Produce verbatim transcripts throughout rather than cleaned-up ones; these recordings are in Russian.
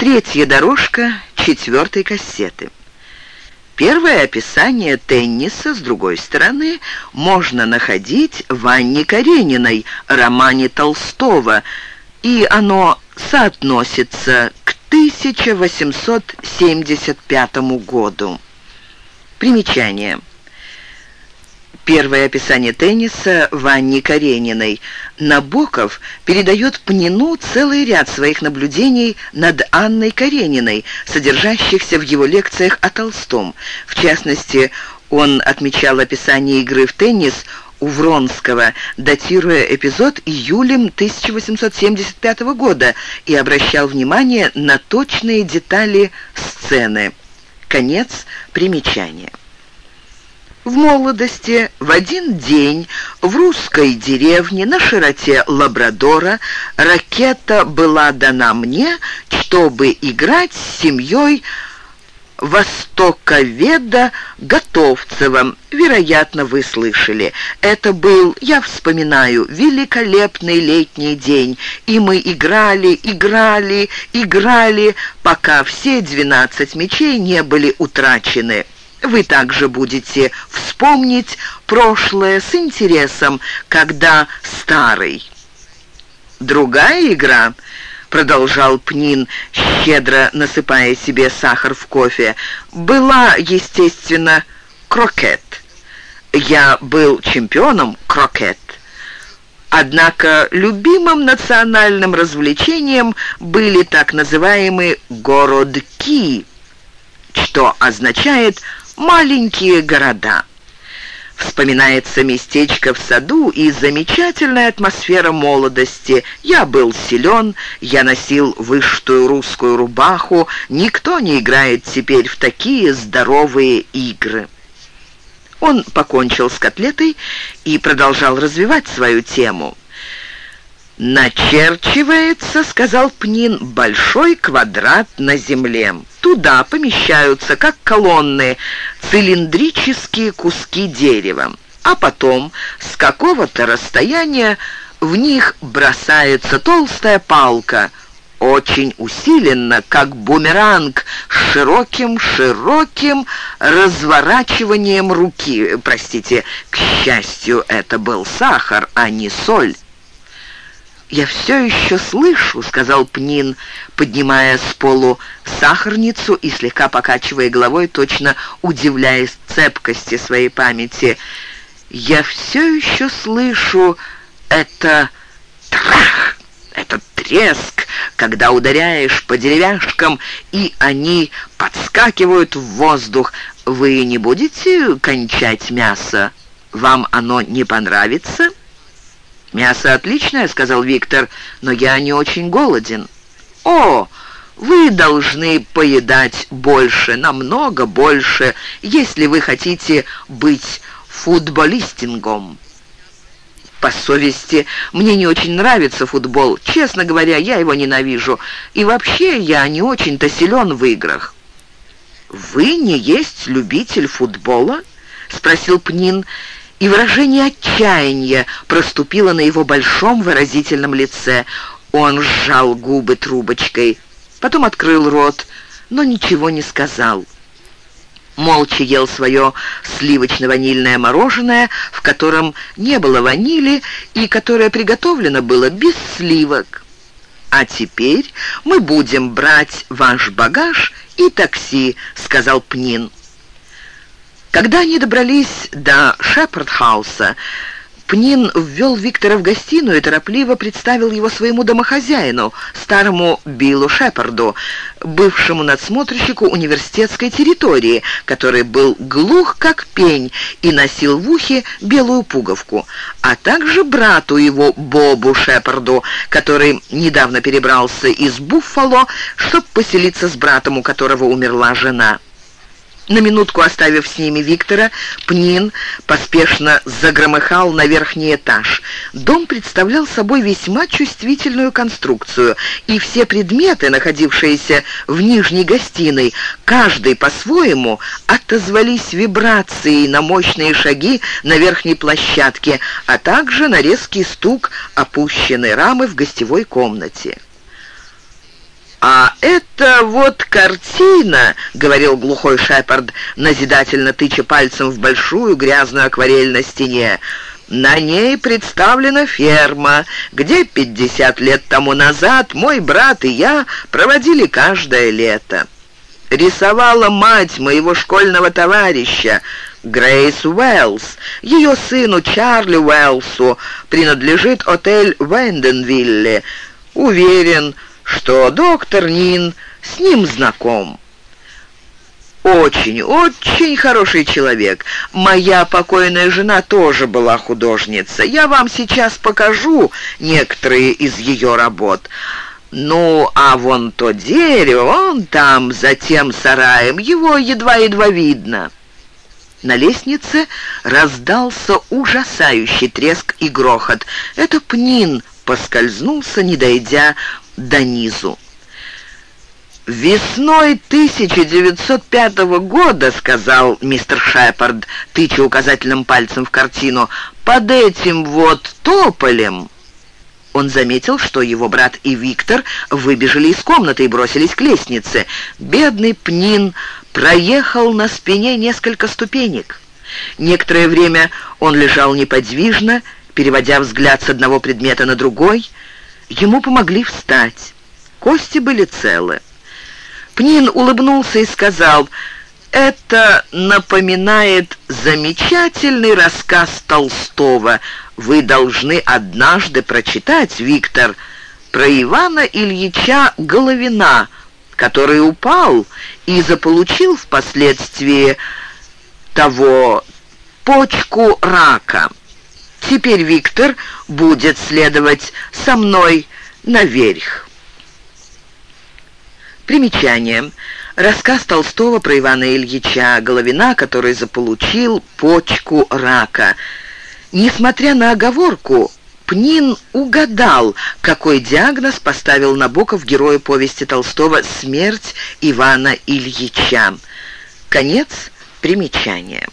Третья дорожка четвертой кассеты. Первое описание тенниса, с другой стороны, можно находить в Анне Карениной, романе Толстого, и оно соотносится к тысяча восемьсот семьдесят пятому году. Примечание. Первое описание тенниса в Анне Карениной. Набоков передает Пнину целый ряд своих наблюдений над Анной Карениной, содержащихся в его лекциях о Толстом. В частности, он отмечал описание игры в теннис у Вронского, датируя эпизод июлем тысяча восемьсот семьдесят пятого года, и обращал внимание на точные детали сцены. Конец примечания. В молодости, в один день, в русской деревне на широте Лабрадора ракета была дана мне, чтобы играть с семьей востоковеда Готовцевым. Вероятно, вы слышали. Это был, я вспоминаю, великолепный летний день, и мы играли, играли, играли, пока все двенадцать мячей не были утрачены. Вы также будете вспомнить прошлое с интересом, когда старый. Другая игра, продолжал Пнин, щедро насыпая себе сахар в кофе, была, естественно, крокет. Я был чемпионом крокет. Однако любимым национальным развлечением были так называемые городки, что означает «маленькие города». Вспоминается местечко в саду и замечательная атмосфера молодости. Я был силен, я носил вышитую русскую рубаху. Никто не играет теперь в такие здоровые игры. Он покончил с котлетой и продолжал развивать свою тему. «Начерчивается, — сказал Пнин, — большой квадрат на земле. Туда помещаются, как колонны, цилиндрические куски дерева, а потом с какого-то расстояния в них бросается толстая палка, очень усиленно, как бумеранг, с широким-широким разворачиванием руки. Простите, к счастью, это был сахар, а не соль». «Я все еще слышу», — сказал Пнин, поднимая с полу сахарницу и слегка покачивая головой, точно удивляясь цепкости своей памяти. «Я все еще слышу это трах, этот треск, когда ударяешь по деревяшкам, и они подскакивают в воздух. Вы не будете кончать мясо? Вам оно не понравится?» «Мясо отличное, — сказал Виктор, — но я не очень голоден». «О, вы должны поедать больше, намного больше, если вы хотите быть футболистингом». «По совести, мне не очень нравится футбол. Честно говоря, я его ненавижу. И вообще я не очень-то силен в играх». «Вы не есть любитель футбола?» — спросил Пнин, и выражение отчаяния проступило на его большом выразительном лице. Он сжал губы трубочкой, потом открыл рот, но ничего не сказал. Молча ел свое сливочно-ванильное мороженое, в котором не было ванили и которое приготовлено было без сливок. «А теперь мы будем брать ваш багаж и такси», — сказал Пнин. Когда они добрались до Шепардхауса, Пнин ввел Виктора в гостиную и торопливо представил его своему домохозяину, старому Биллу Шепарду, бывшему надсмотрщику университетской территории, который был глух как пень и носил в ухе белую пуговку, а также брату его Бобу Шепарду, который недавно перебрался из Буффало, чтобы поселиться с братом, у которого умерла жена. На минутку оставив с ними Виктора, Пнин поспешно загромыхал на верхний этаж. Дом представлял собой весьма чувствительную конструкцию, и все предметы, находившиеся в нижней гостиной, каждый по-своему отозвались вибрацией на мощные шаги на верхней площадке, а также на резкий стук опущенной рамы в гостевой комнате. «А это вот картина», — говорил глухой Шепард, назидательно тыча пальцем в большую грязную акварель на стене. «На ней представлена ферма, где пятьдесят лет тому назад мой брат и я проводили каждое лето. Рисовала мать моего школьного товарища, Грейс Уэллс. Ее сыну Чарли Уэллсу принадлежит отель Венденвилле. Уверен, что доктор Нин с ним знаком. Очень, очень хороший человек. Моя покойная жена тоже была художница. Я вам сейчас покажу некоторые из ее работ. Ну, а вон то дерево, вон там, за тем сараем, его едва-едва видно». На лестнице раздался ужасающий треск и грохот. Это Пнин поскользнулся, не дойдя до низу. «Весной тысяча девятьсот пятого года, — сказал мистер Шепард, тыча указательным пальцем в картину, — под этим вот тополем». Он заметил, что его брат и Виктор выбежали из комнаты и бросились к лестнице. Бедный Пнин проехал на спине несколько ступенек. Некоторое время он лежал неподвижно, переводя взгляд с одного предмета на другой. Ему помогли встать. Кости были целы. Пнин улыбнулся и сказал: «Это напоминает замечательный рассказ Толстого. Вы должны однажды прочитать, Виктор, про Ивана Ильича Головина, который упал и заполучил впоследствии того почку рака. Теперь Виктор будет следовать со мной наверх». Примечание. Рассказ Толстого про Ивана Ильича Головина, который заполучил почку рака. Несмотря на оговорку, Пнин угадал, какой диагноз поставил Набоков герою повести Толстого «Смерть Ивана Ильича». Конец примечания.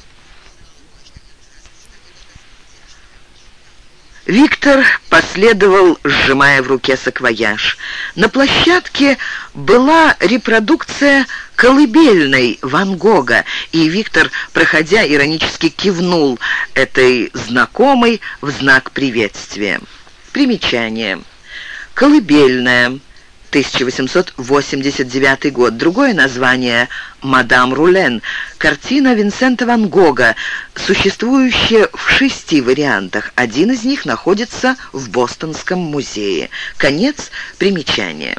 Виктор последовал, сжимая в руке саквояж. На площадке была репродукция колыбельной Ван Гога, и Виктор, проходя, иронически кивнул этой знакомой в знак приветствия. Примечание. Колыбельная. тысяча восемьсот восемьдесят девятый год. Другое название «Мадам Рулен». Картина Винсента Ван Гога, существующая в шести вариантах. Один из них находится в Бостонском музее. Конец примечания.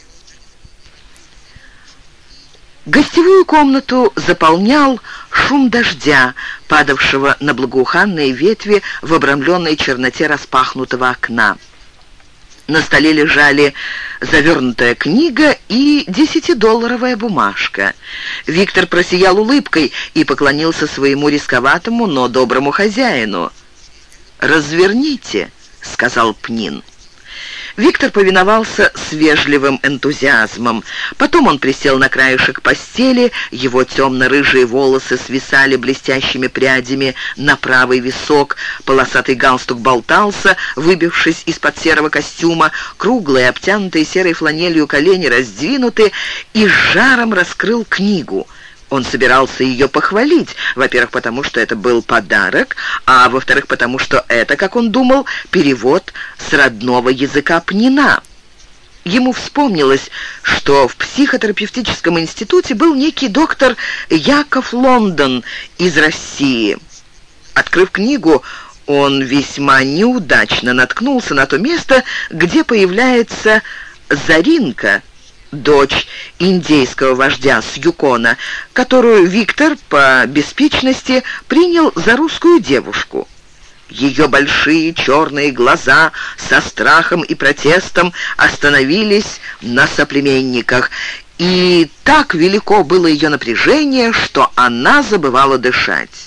Гостевую комнату заполнял шум дождя, падавшего на благоуханные ветви в обрамленной черноте распахнутого окна. На столе лежали завернутая книга и десятидолларовая бумажка. Виктор просиял улыбкой и поклонился своему рисковатому, но доброму хозяину. «Разверните», — сказал Пнин. Виктор повиновался с вежливым энтузиазмом. Потом он присел на краешек постели, его темно-рыжие волосы свисали блестящими прядями на правый висок, полосатый галстук болтался, выбившись из-под серого костюма, круглые, обтянутые серой фланелью колени раздвинуты, и с жаром раскрыл книгу. Он собирался ее похвалить, во-первых, потому что это был подарок, а во-вторых, потому что это, как он думал, перевод с родного языка Пнина. Ему вспомнилось, что в психотерапевтическом институте был некий доктор Яков Лондон из России. Открыв книгу, он весьма неудачно наткнулся на то место, где появляется Заринка, дочь индейского вождя с Юкона, которую Виктор по беспечности принял за русскую девушку. Ее большие черные глаза со страхом и протестом остановились на соплеменниках, и так велико было ее напряжение, что она забывала дышать.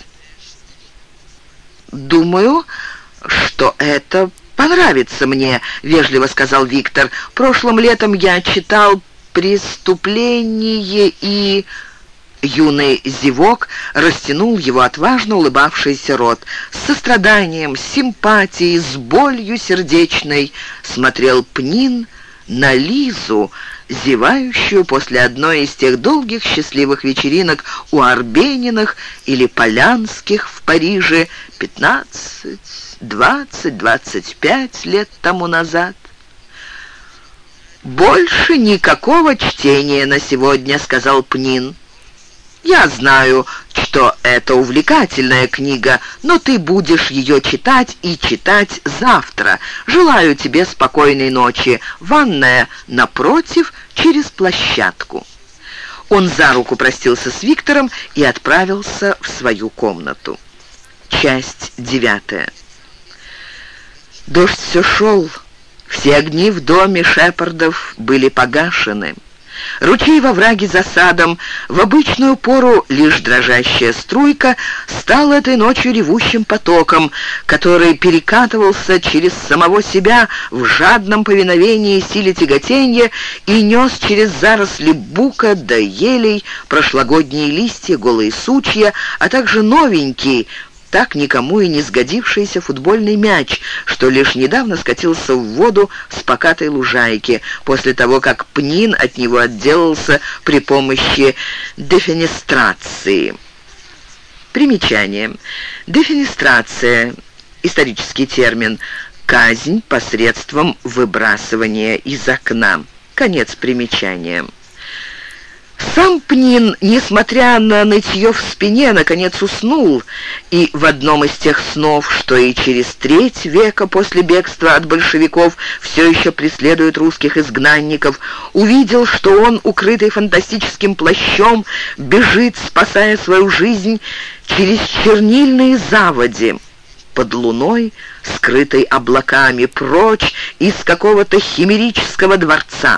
«Думаю, что это понравится мне», — вежливо сказал Виктор. «Прошлым летом я читал «Преступление» и...» Юный зевок растянул его отважно улыбавшийся рот. С состраданием, с симпатией, с болью сердечной смотрел Пнин на Лизу, зевающую после одной из тех долгих счастливых вечеринок у Арбениных или Полянских в Париже пятнадцать, двадцать, двадцать пять лет тому назад. «Больше никакого чтения на сегодня», — сказал Пнин. «Я знаю, что это увлекательная книга, но ты будешь ее читать и читать завтра. Желаю тебе спокойной ночи. Ванная напротив, через площадку». Он за руку простился с Виктором и отправился в свою комнату. Часть девятая. Дождь все шел. Все огни в доме Шепардов были погашены. Ручей во враге за садом, в обычную пору лишь дрожащая струйка, стал этой ночью ревущим потоком, который перекатывался через самого себя в жадном повиновении силе тяготенья и нес через заросли бука до елей прошлогодние листья, голые сучья, а также новенький, так никому и не сгодившийся футбольный мяч, что лишь недавно скатился в воду с покатой лужайки, после того, как Пнин от него отделался при помощи дефенестрации. Примечание. Дефенестрация – исторический термин, казнь посредством выбрасывания из окна. Конец примечания. Сам Пнин, несмотря на нытье в спине, наконец уснул, и в одном из тех снов, что и через треть века после бегства от большевиков все еще преследуют русских изгнанников, увидел, что он, укрытый фантастическим плащом, бежит, спасая свою жизнь, через чернильные заводи, под луной, скрытой облаками, прочь из какого-то химерического дворца.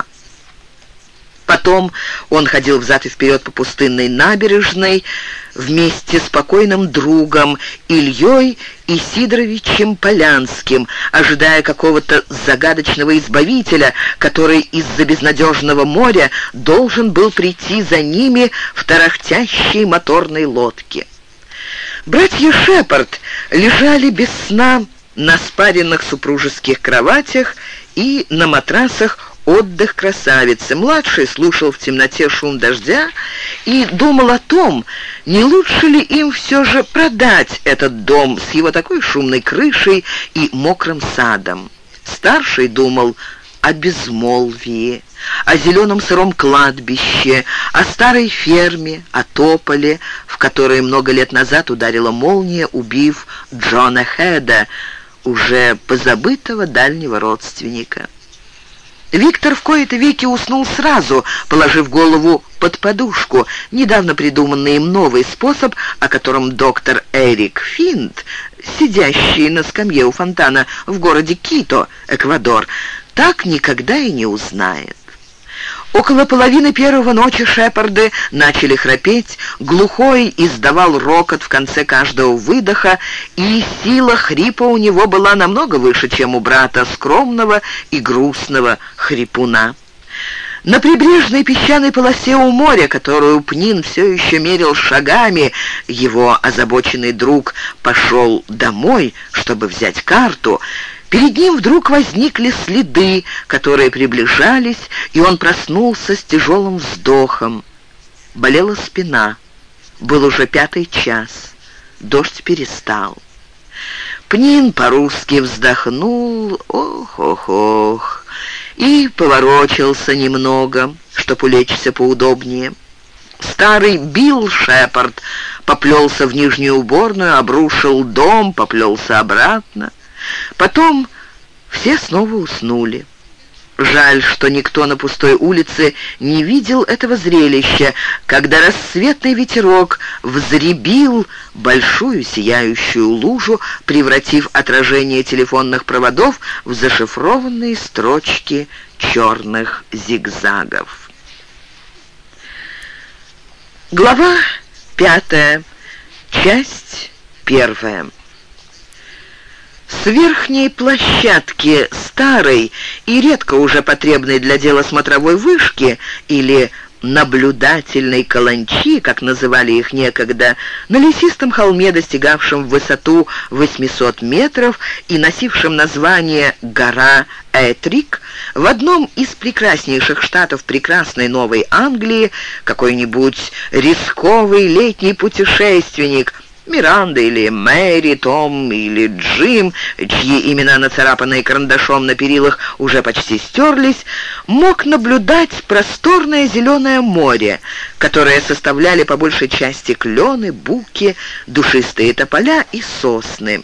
Потом он ходил взад и вперед по пустынной набережной вместе с покойным другом Ильей Исидоровичем Полянским, ожидая какого-то загадочного избавителя, который из-за безнадежного моря должен был прийти за ними в тарахтящей моторной лодке. Братья Шепард лежали без сна на спаренных супружеских кроватях и на матрасах «Отдых красавицы». Младший слушал в темноте шум дождя и думал о том, не лучше ли им все же продать этот дом с его такой шумной крышей и мокрым садом. Старший думал о безмолвии, о зеленом сыром кладбище, о старой ферме, о тополе, в которой много лет назад ударила молния, убив Джона Хеда, уже позабытого дальнего родственника. Виктор в кои-то веки уснул сразу, положив голову под подушку. Недавно придуманный им новый способ, о котором доктор Эрик Финт, сидящий на скамье у фонтана в городе Кито, Эквадор, так никогда и не узнает. Около половины первого ночи Шепарды начали храпеть, глухой издавал рокот в конце каждого выдоха, и сила хрипа у него была намного выше, чем у брата, скромного и грустного хрипуна. На прибрежной песчаной полосе у моря, которую Пнин все еще мерил шагами, его озабоченный друг пошел домой, чтобы взять карту. Перед ним вдруг возникли следы, которые приближались, и он проснулся с тяжелым вздохом. Болела спина. Был уже пятый час. Дождь перестал. Пнин по-русски вздохнул, ох-ох-ох, и поворочился немного, чтоб улечься поудобнее. Старый Билл Шепард поплелся в нижнюю уборную, обрушил дом, поплелся обратно. Потом все снова уснули. Жаль, что никто на пустой улице не видел этого зрелища, когда рассветный ветерок взребил большую сияющую лужу, превратив отражение телефонных проводов в зашифрованные строчки черных зигзагов. Глава пятая. Часть первая. С верхней площадки старой и редко уже потребной для дела смотровой вышки или наблюдательной каланчи, как называли их некогда, на лесистом холме, достигавшем в высоту восемьсот метров и носившем название «Гора Этрик», в одном из прекраснейших штатов прекрасной Новой Англии, какой-нибудь рисковый летний путешественник – Миранда или Мэри, Том или Джим, чьи имена, нацарапанные карандашом на перилах, уже почти стерлись, мог наблюдать просторное зеленое море, которое составляли по большей части клены, буки, душистые тополя и сосны.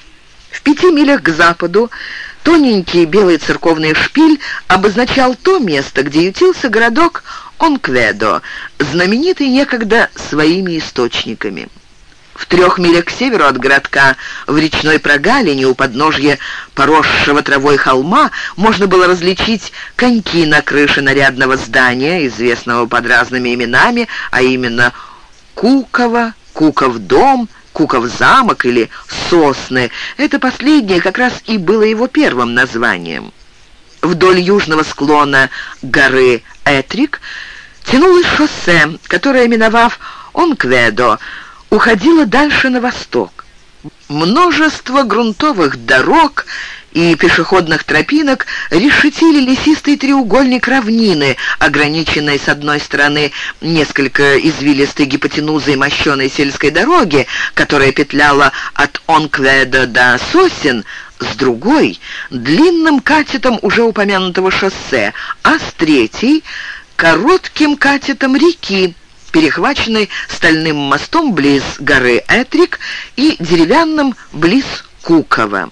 В пяти милях к западу тоненький белый церковный шпиль обозначал то место, где ютился городок Онкведо, знаменитый некогда своими источниками. В трех милях к северу от городка, в речной прогалине у подножья поросшего травой холма, можно было различить коньки на крыше нарядного здания, известного под разными именами, а именно Куково, Куков дом, Куков замок или Сосны. Это последнее как раз и было его первым названием. Вдоль южного склона горы Этрик тянулось шоссе, которое, миновав Онкведо, уходила дальше на восток. Множество грунтовых дорог и пешеходных тропинок решетили лесистый треугольник равнины, ограниченной с одной стороны несколько извилистой гипотенузой мощеной сельской дороги, которая петляла от Онкведо до Сосен, с другой — длинным катетом уже упомянутого шоссе, а с третьей — коротким катетом реки, перехваченной стальным мостом близ горы Этрик и деревянным близ Кукова.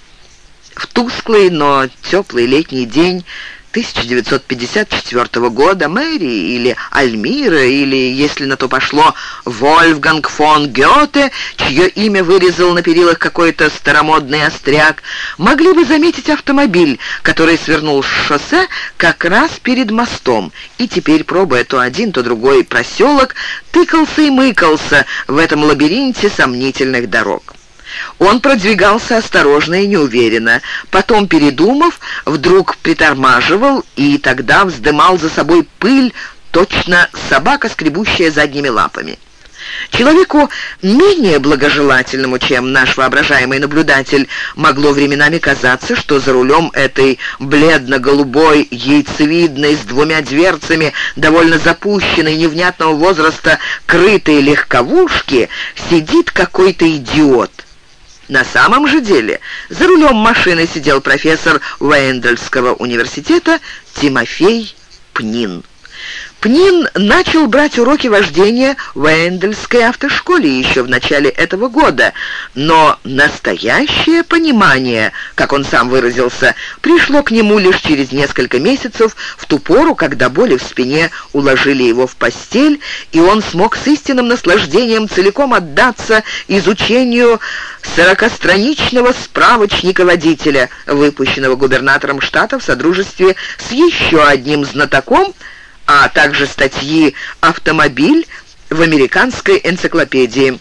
В тусклый, но теплый летний день тысяча девятьсот пятьдесят четвёртого года Мэри или Альмира, или, если на то пошло, Вольфганг фон Гёте, чье имя вырезал на перилах какой-то старомодный остряк, могли бы заметить автомобиль, который свернул с шоссе как раз перед мостом, и теперь, пробуя то один, то другой проселок, тыкался и мыкался в этом лабиринте сомнительных дорог. Он продвигался осторожно и неуверенно, потом, передумав, вдруг притормаживал и тогда вздымал за собой пыль, точно собака, скребущая задними лапами. Человеку менее благожелательному, чем наш воображаемый наблюдатель, могло временами казаться, что за рулем этой бледно-голубой, яйцевидной, с двумя дверцами, довольно запущенной, невнятного возраста, крытой легковушки сидит какой-то идиот. На самом же деле за рулем машины сидел профессор Вендельского университета Тимофей Пнин. Пнин начал брать уроки вождения в Вендельской автошколе еще в начале этого года, но настоящее понимание, как он сам выразился, пришло к нему лишь через несколько месяцев, в ту пору, когда боли в спине уложили его в постель, и он смог с истинным наслаждением целиком отдаться изучению сорокастраничного справочника водителя, выпущенного губернатором штата в содружестве с еще одним знатоком, а также статьи «Автомобиль» в американской энциклопедии,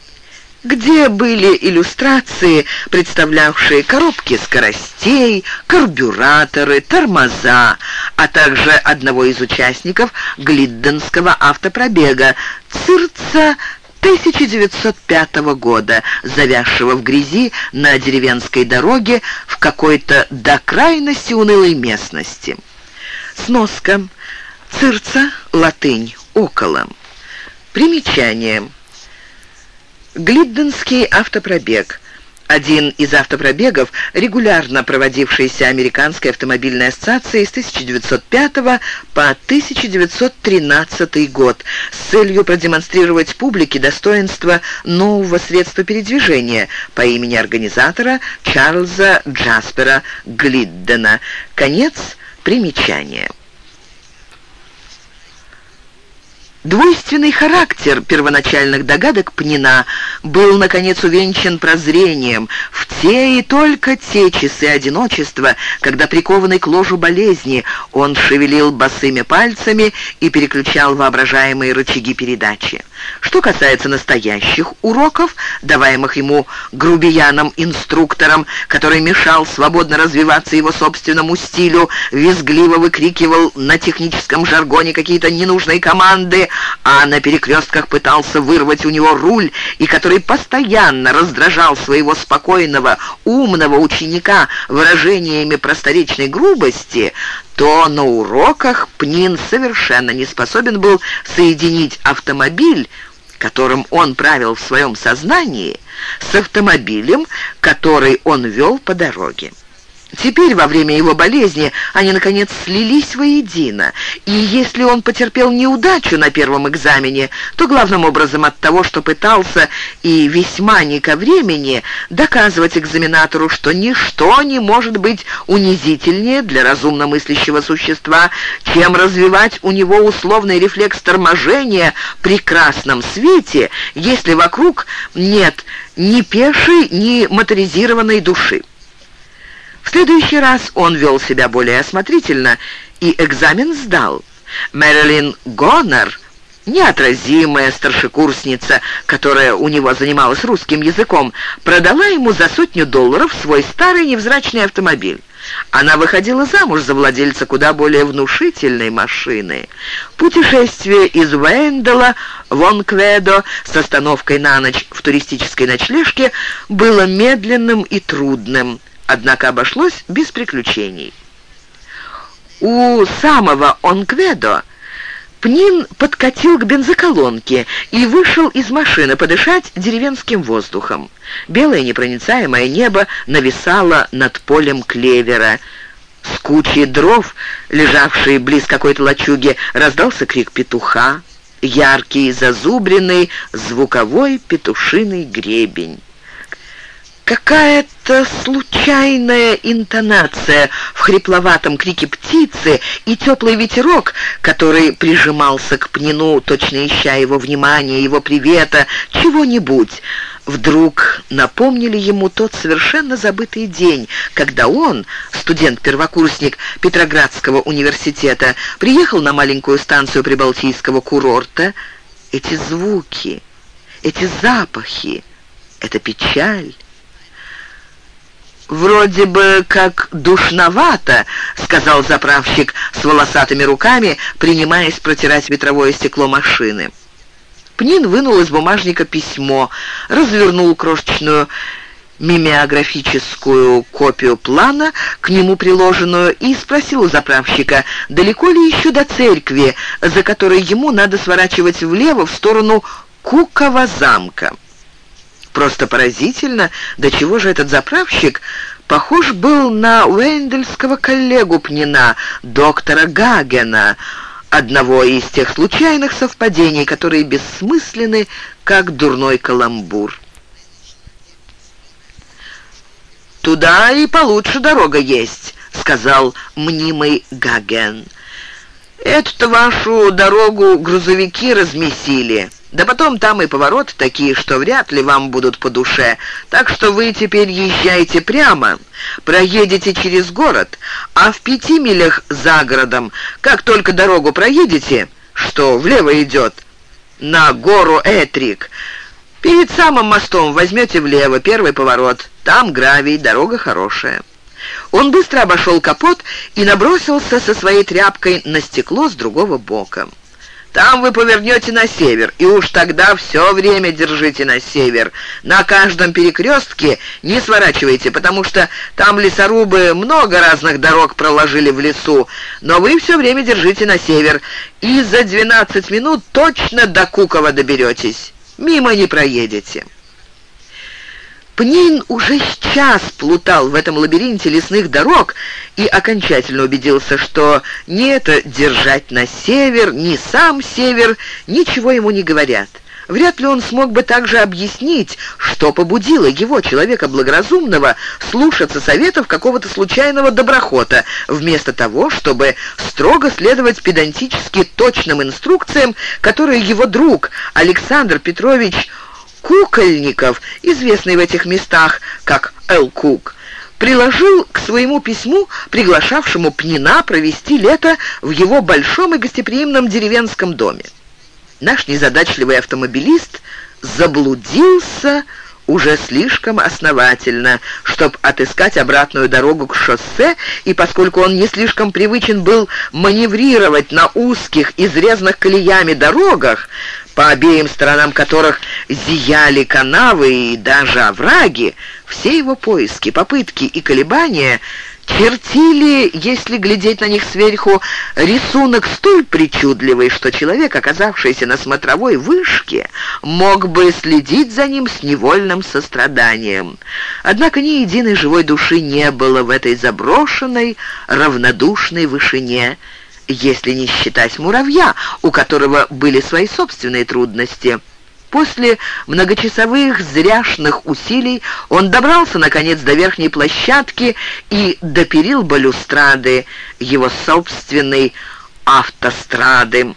где были иллюстрации, представлявшие коробки скоростей, карбюраторы, тормоза, а также одного из участников глидденского автопробега, Цирца тысяча девятьсот пятого года, завязшего в грязи на деревенской дороге в какой-то до крайности унылой местности. Сноска. Цирца, латынь, около. Примечание. Глидденский автопробег. Один из автопробегов, регулярно проводившийся Американской автомобильной ассоциацией с тысяча девятьсот пятого по тысяча девятьсот тринадцатый год с целью продемонстрировать публике достоинство нового средства передвижения по имени организатора Чарльза Джаспера Глиддена. Конец примечания. Двойственный характер первоначальных догадок Пнина был, наконец, увенчан прозрением в те и только те часы одиночества, когда, прикованный к ложу болезни, он шевелил босыми пальцами и переключал воображаемые рычаги передачи. Что касается настоящих уроков, даваемых ему грубияном-инструктором, который мешал свободно развиваться его собственному стилю, визгливо выкрикивал на техническом жаргоне какие-то ненужные команды, а на перекрестках пытался вырвать у него руль, и который постоянно раздражал своего спокойного, умного ученика выражениями просторечной грубости, то на уроках Пнин совершенно не способен был соединить автомобиль, которым он правил в своем сознании, с автомобилем, который он вел по дороге. Теперь, во время его болезни, они, наконец, слились воедино, и если он потерпел неудачу на первом экзамене, то главным образом от того, что пытался и весьма не ко времени доказывать экзаменатору, что ничто не может быть унизительнее для разумно мыслящего существа, чем развивать у него условный рефлекс торможения при красном свете, если вокруг нет ни пешей, ни моторизированной души. В следующий раз он вел себя более осмотрительно и экзамен сдал. Мэрилин Гоннер, неотразимая старшекурсница, которая у него занималась русским языком, продала ему за сотню долларов свой старый невзрачный автомобиль. Она выходила замуж за владельца куда более внушительной машины. Путешествие из Уэндела в Онкведо с остановкой на ночь в туристической ночлежке было медленным и трудным, однако обошлось без приключений. У самого Онкведо Пнин подкатил к бензоколонке и вышел из машины подышать деревенским воздухом. Белое непроницаемое небо нависало над полем клевера. С кучей дров, лежавшей близ какой-то лачуги, раздался крик петуха, яркий, зазубренный, звуковой петушиный гребень. Какая-то случайная интонация в хрипловатом крике птицы и теплый ветерок, который прижимался к Пнину, точно ища его внимания, его привета, чего-нибудь, вдруг напомнили ему тот совершенно забытый день, когда он, студент-первокурсник Петроградского университета, приехал на маленькую станцию прибалтийского курорта. Эти звуки, эти запахи, эта печаль. «Вроде бы как душновато», — сказал заправщик с волосатыми руками, принимаясь протирать ветровое стекло машины. Пнин вынул из бумажника письмо, развернул крошечную мимеографическую копию плана, к нему приложенную, и спросил у заправщика, далеко ли еще до церкви, за которой ему надо сворачивать влево в сторону Кукова замка. Просто поразительно, до чего же этот заправщик похож был на уэндельского коллегу Пнина, доктора Гагена, одного из тех случайных совпадений, которые бессмысленны, как дурной каламбур. «Туда и получше дорога есть», — сказал мнимый Гаген. «Эту-то вашу дорогу грузовики размесили. Да потом там и повороты такие, что вряд ли вам будут по душе. Так что вы теперь езжайте прямо, проедете через город, а в пяти милях за городом, как только дорогу проедете, что влево идет, на гору Этрик, перед самым мостом возьмете влево, первый поворот. Там гравий, дорога хорошая». Он быстро обошел капот и набросился со своей тряпкой на стекло с другого бока. «Там вы повернете на север, и уж тогда все время держите на север. На каждом перекрестке не сворачивайте, потому что там лесорубы много разных дорог проложили в лесу, но вы все время держите на север, и за двенадцать минут точно до Кукова доберетесь. Мимо не проедете». Пнин уже час плутал в этом лабиринте лесных дорог и окончательно убедился, что ни это держать на север, ни сам север ничего ему не говорят. Вряд ли он смог бы также объяснить, что побудило его, человека благоразумного, слушаться советов какого-то случайного доброхота, вместо того, чтобы строго следовать педантически точным инструкциям, которые его друг Александр Петрович Кукольников, известный в этих местах как Л. Кук, приложил к своему письму, приглашавшему Пнина провести лето в его большом и гостеприимном деревенском доме. Наш незадачливый автомобилист заблудился уже слишком основательно, чтобы отыскать обратную дорогу к шоссе, и поскольку он не слишком привычен был маневрировать на узких, изрезанных колеями дорогах, по обеим сторонам которых зияли канавы и даже овраги, все его поиски, попытки и колебания чертили, если глядеть на них сверху, рисунок столь причудливый, что человек, оказавшийся на смотровой вышке, мог бы следить за ним с невольным состраданием. Однако ни единой живой души не было в этой заброшенной, равнодушной вышине, если не считать муравья, у которого были свои собственные трудности. После многочасовых зряшных усилий он добрался, наконец, до верхней площадки и до перил балюстрады, его собственной автострады,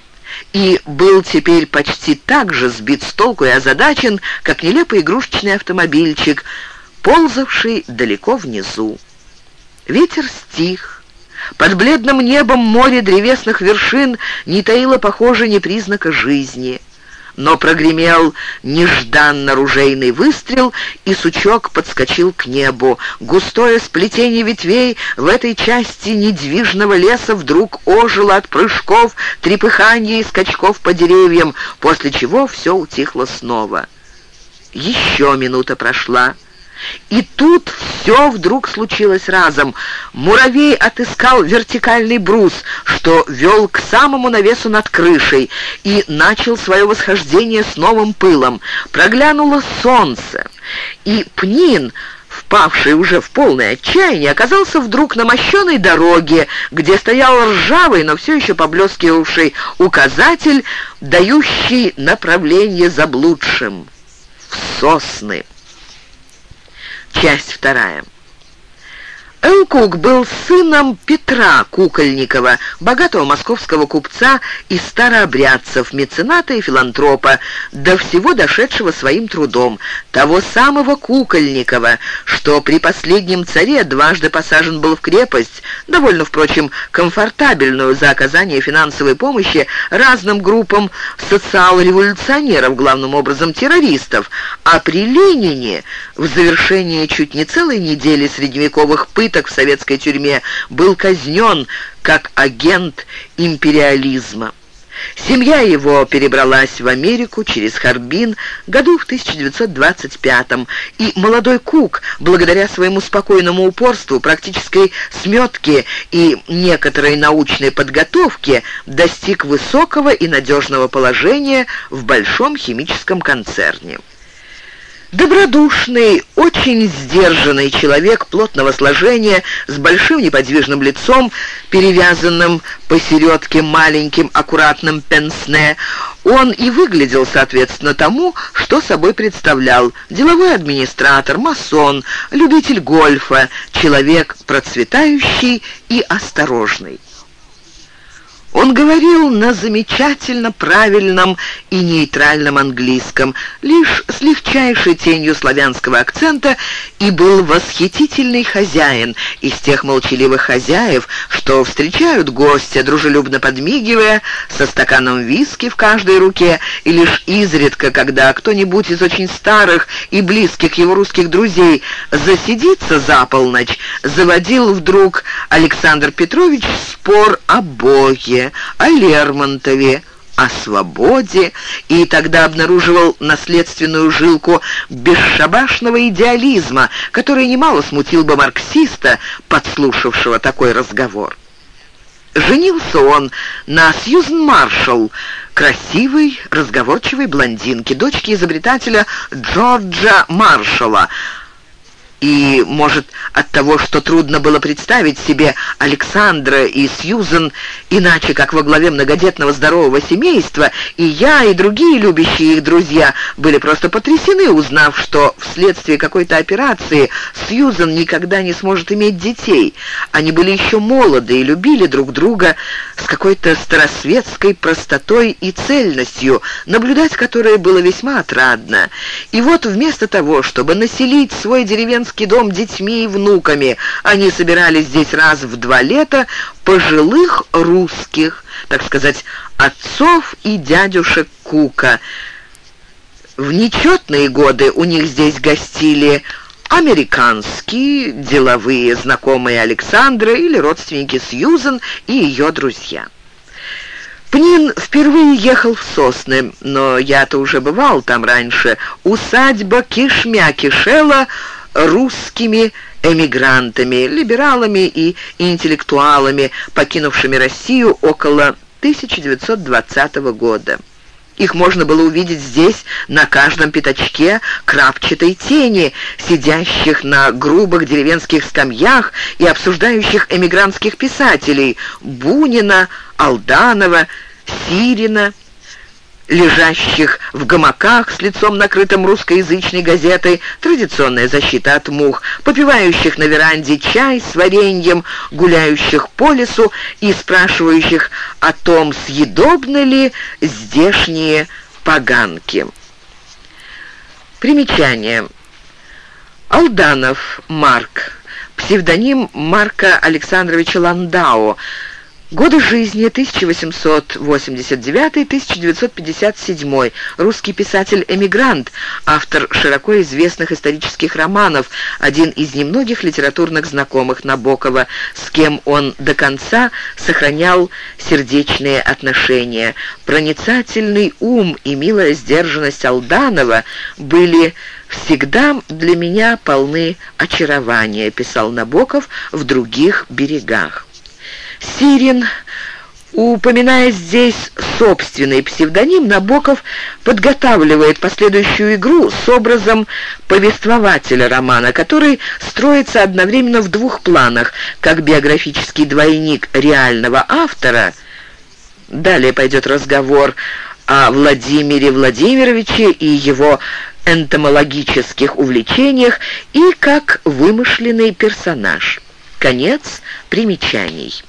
и был теперь почти так же сбит с толку и озадачен, как нелепый игрушечный автомобильчик, ползавший далеко внизу. Ветер стих. Под бледным небом море древесных вершин не таило, похоже, ни признака жизни. Но прогремел нежданно ружейный выстрел, и сучок подскочил к небу. Густое сплетение ветвей в этой части недвижного леса вдруг ожило от прыжков, трепыхания и скачков по деревьям, после чего все утихло снова. Еще минута прошла. И тут все вдруг случилось разом. Муравей отыскал вертикальный брус, что вел к самому навесу над крышей, и начал свое восхождение с новым пылом. Проглянуло солнце, и Пнин, впавший уже в полное отчаяние, оказался вдруг на мощеной дороге, где стоял ржавый, но все еще поблескивавший указатель, дающий направление заблудшим — в сосны. Часть вторая. Л. Кук был сыном Петра Кукольникова, богатого московского купца из старообрядцев, мецената и филантропа, до всего дошедшего своим трудом, того самого Кукольникова, что при последнем царе дважды посажен был в крепость, довольно, впрочем, комфортабельную за оказание финансовой помощи разным группам социал-революционеров, главным образом террористов, а при Ленине, в завершении чуть не целой недели средневековых пыток в советской тюрьме, был казнен как агент империализма. Семья его перебралась в Америку через Харбин году в тысяча девятьсот двадцать пятом, и молодой Кук, благодаря своему спокойному упорству, практической сметке и некоторой научной подготовке, достиг высокого и надежного положения в большом химическом концерне. Добродушный, очень сдержанный человек плотного сложения, с большим неподвижным лицом, перевязанным посередке маленьким аккуратным пенсне, он и выглядел соответственно тому, что собой представлял: деловой администратор, масон, любитель гольфа, человек процветающий и осторожный. Он говорил на замечательно правильном и нейтральном английском, лишь с легчайшей тенью славянского акцента, и был восхитительный хозяин из тех молчаливых хозяев, что встречают гостя, дружелюбно подмигивая, со стаканом виски в каждой руке, и лишь изредка, когда кто-нибудь из очень старых и близких его русских друзей засидится за полночь, заводил вдруг Александр Петрович спор о Боге, о Лермонтове, о свободе, и тогда обнаруживал наследственную жилку бесшабашного идеализма, который немало смутил бы марксиста, подслушавшего такой разговор. Женился он на Сьюзен Маршалл, красивой, разговорчивой блондинке, дочке изобретателя Джорджа Маршалла, И, может, от того, что трудно было представить себе Александра и Сьюзен иначе, как во главе многодетного здорового семейства, и я, и другие любящие их друзья были просто потрясены, узнав, что вследствие какой-то операции Сьюзен никогда не сможет иметь детей. Они были еще молоды и любили друг друга с какой-то старосветской простотой и цельностью, наблюдать которое было весьма отрадно. И вот вместо того, чтобы населить свой деревенский дом детьми и внуками, они собирались здесь раз в два лета пожилых русских, так сказать, отцов и дядюшек Кука. В нечетные годы у них здесь гостили американские деловые знакомые Александра или родственники Сьюзен и ее друзья. Пнин впервые ехал в Сосны, но я-то уже бывал там раньше. Усадьба кишмя кишела русскими эмигрантами, либералами и интеллектуалами, покинувшими Россию около тысяча девятьсот двадцатого года. Их можно было увидеть здесь на каждом пятачке крапчатой тени, сидящих на грубых деревенских скамьях и обсуждающих эмигрантских писателей Бунина, Алданова, Сирина, лежащих в гамаках с лицом накрытым русскоязычной газетой, традиционная защита от мух, попивающих на веранде чай с вареньем, гуляющих по лесу и спрашивающих о том, съедобны ли здешние поганки. Примечание. Алданов Марк, псевдоним Марка Александровича Ландау. Годы жизни тысяча восемьсот восемьдесят девятый — тысяча девятьсот пятьдесят седьмой. Русский писатель-эмигрант, автор широко известных исторических романов, один из немногих литературных знакомых Набокова, с кем он до конца сохранял сердечные отношения. Проницательный ум и милая сдержанность Алданова были всегда для меня полны очарования, писал Набоков в «Других берегах». Сирин, упоминая здесь собственный псевдоним, Набоков подготавливает последующую игру с образом повествователя романа, который строится одновременно в двух планах, как биографический двойник реального автора. Далее пойдет разговор о Владимире Владимировиче и его энтомологических увлечениях, и как вымышленный персонаж. Конец примечаний.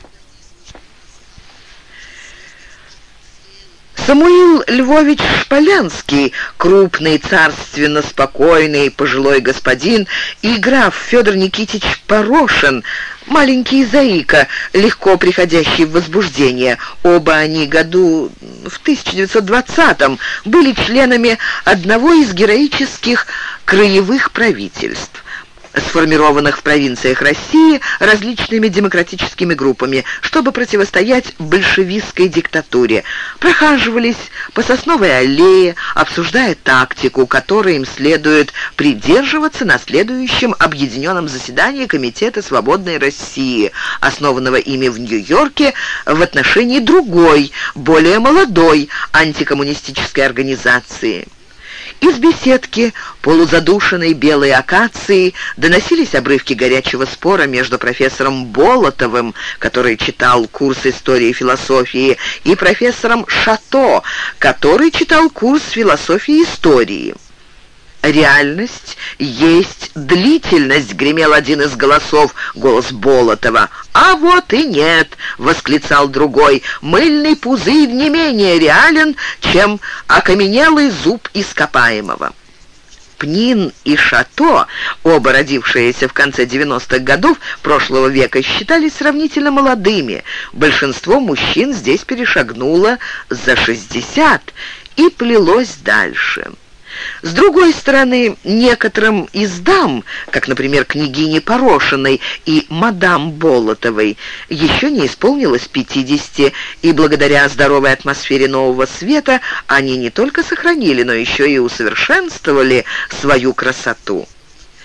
Самуил Львович Шполянский, крупный, царственно спокойный пожилой господин, и граф Федор Никитич Порошин, маленький заика, легко приходящий в возбуждение. Оба они году в тысяча девятьсот двадцатом были членами одного из героических краевых правительств, сформированных в провинциях России различными демократическими группами, чтобы противостоять большевистской диктатуре. Прохаживались по Сосновой аллее, обсуждая тактику, которой им следует придерживаться на следующем объединенном заседании Комитета свободной России, основанного ими в Нью-Йорке в отношении другой, более молодой антикоммунистической организации. Из беседки, полузадушенной белой акацией, доносились обрывки горячего спора между профессором Болотовым, который читал курс истории и философии, и профессором Шато, который читал курс философии и истории. «Реальность есть длительность», — гремел один из голосов, голос Болотова. «А вот и нет», — восклицал другой, — «мыльный пузырь не менее реален, чем окаменелый зуб ископаемого». Пнин и Шато, оба родившиеся в конце девяностых годов прошлого века, считались сравнительно молодыми. Большинство мужчин здесь перешагнуло за шестьдесят и плелось дальше. С другой стороны, некоторым из дам, как, например, княгине Порошиной и мадам Болотовой, еще не исполнилось пятидесяти, и благодаря здоровой атмосфере нового света они не только сохранили, но еще и усовершенствовали свою красоту.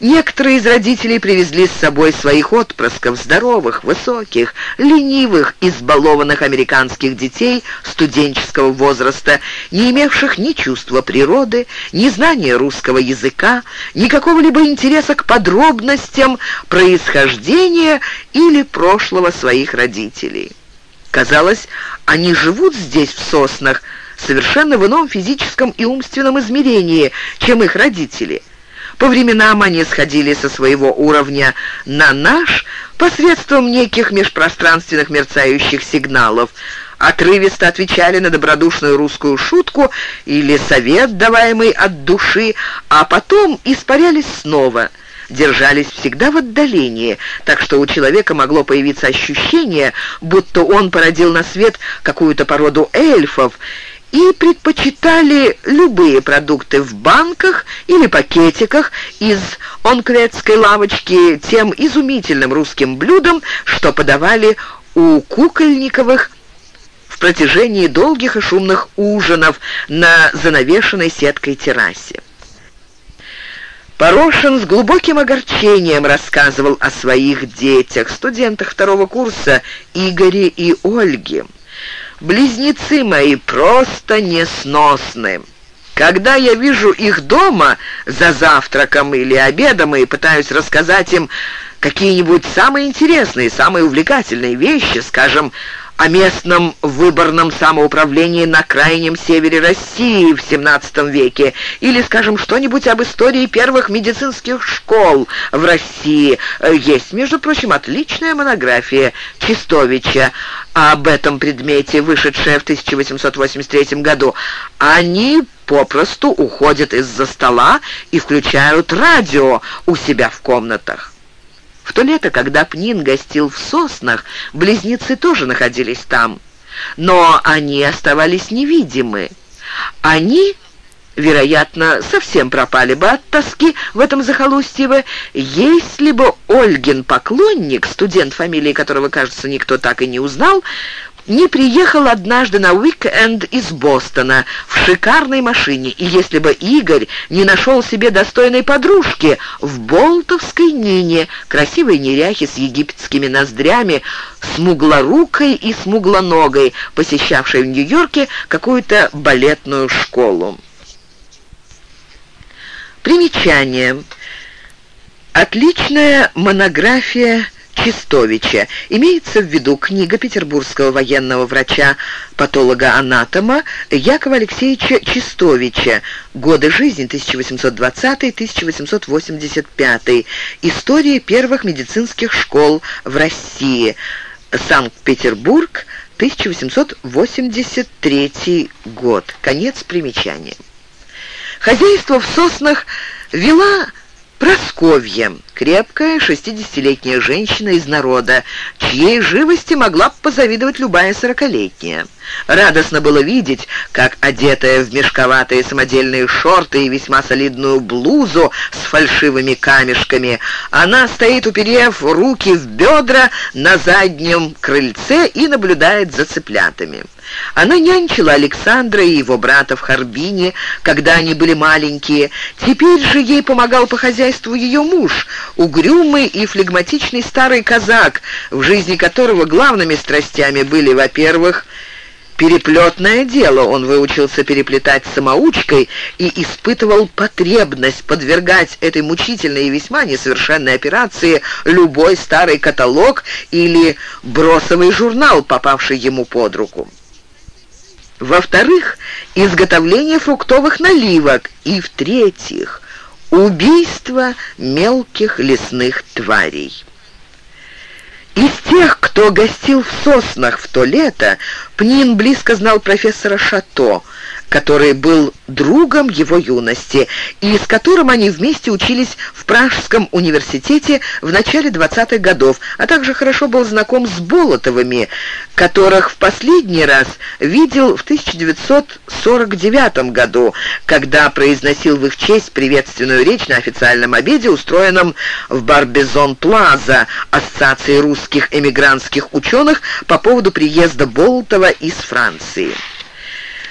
Некоторые из родителей привезли с собой своих отпрысков, здоровых, высоких, ленивых, избалованных американских детей студенческого возраста, не имевших ни чувства природы, ни знания русского языка, ни какого-либо интереса к подробностям происхождения или прошлого своих родителей. Казалось, они живут здесь, в Соснах, совершенно в ином физическом и умственном измерении, чем их родители. По временам они сходили со своего уровня на наш посредством неких межпространственных мерцающих сигналов, отрывисто отвечали на добродушную русскую шутку или совет, даваемый от души, а потом испарялись снова, держались всегда в отдалении, так что у человека могло появиться ощущение, будто он породил на свет какую-то породу эльфов, и предпочитали любые продукты в банках или пакетиках из онкветской лавочки тем изумительным русским блюдам, что подавали у Кукольниковых в протяжении долгих и шумных ужинов на занавешенной сеткой террасе. Порошин с глубоким огорчением рассказывал о своих детях, студентах второго курса Игоре и Ольге. «Близнецы мои просто несносны. Когда я вижу их дома за завтраком или обедом и пытаюсь рассказать им какие-нибудь самые интересные, самые увлекательные вещи, скажем, о местном выборном самоуправлении на крайнем севере России в семнадцатом веке, или, скажем, что-нибудь об истории первых медицинских школ в России. Есть, между прочим, отличная монография Чистовича об этом предмете, вышедшая в тысяча восемьсот восемьдесят третьем году. Они попросту уходят из-за стола и включают радио у себя в комнатах. В то лето, когда Пнин гостил в Соснах, близнецы тоже находились там, но они оставались невидимы. Они, вероятно, совсем пропали бы от тоски в этом захолустье, если бы Ольгин поклонник, студент, фамилии которого, кажется, никто так и не узнал, не приехал однажды на уик-энд из Бостона в шикарной машине, и если бы Игорь не нашел себе достойной подружки в болтовской Нине, красивой неряхе с египетскими ноздрями, смуглорукой и смуглоногой, посещавшей в Нью-Йорке какую-то балетную школу. Примечание. Отличная монография Чистовича. Имеется в виду книга петербургского военного врача-патолога-анатома Якова Алексеевича Чистовича «Годы жизни тысяча восемьсот двадцатый — тысяча восемьсот восемьдесят пятый. История первых медицинских школ в России. Санкт-Петербург, тысяча восемьсот восемьдесят третий год». Конец примечания. Хозяйство в Соснах вела Просковья, крепкая шестидесятилетняя женщина из народа, чьей живости могла бы позавидовать любая сорокалетняя. Радостно было видеть, как, одетая в мешковатые самодельные шорты и весьма солидную блузу с фальшивыми камешками, она стоит, уперев руки в бедра на заднем крыльце и наблюдает за цыплятами. Она нянчила Александра и его брата в Харбине, когда они были маленькие. Теперь же ей помогал по хозяйству ее муж, угрюмый и флегматичный старый казак, в жизни которого главными страстями были, во-первых, переплетное дело. Он выучился переплетать самоучкой и испытывал потребность подвергать этой мучительной и весьма несовершенной операции любой старый каталог или бросовый журнал, попавший ему под руку. Во-вторых, изготовление фруктовых наливок. И, в-третьих, убийство мелких лесных тварей. Из тех, кто гостил в Соснах в то лето, Пнин близко знал профессора Шато, который был другом его юности, и с которым они вместе учились в Пражском университете в начале двадцатых годов, а также хорошо был знаком с Болотовыми, которых в последний раз видел в тысяча девятьсот сорок девятом году, когда произносил в их честь приветственную речь на официальном обеде, устроенном в Барбизон-Плаза Ассоциации русских эмигрантских ученых по поводу приезда Болотова из Франции.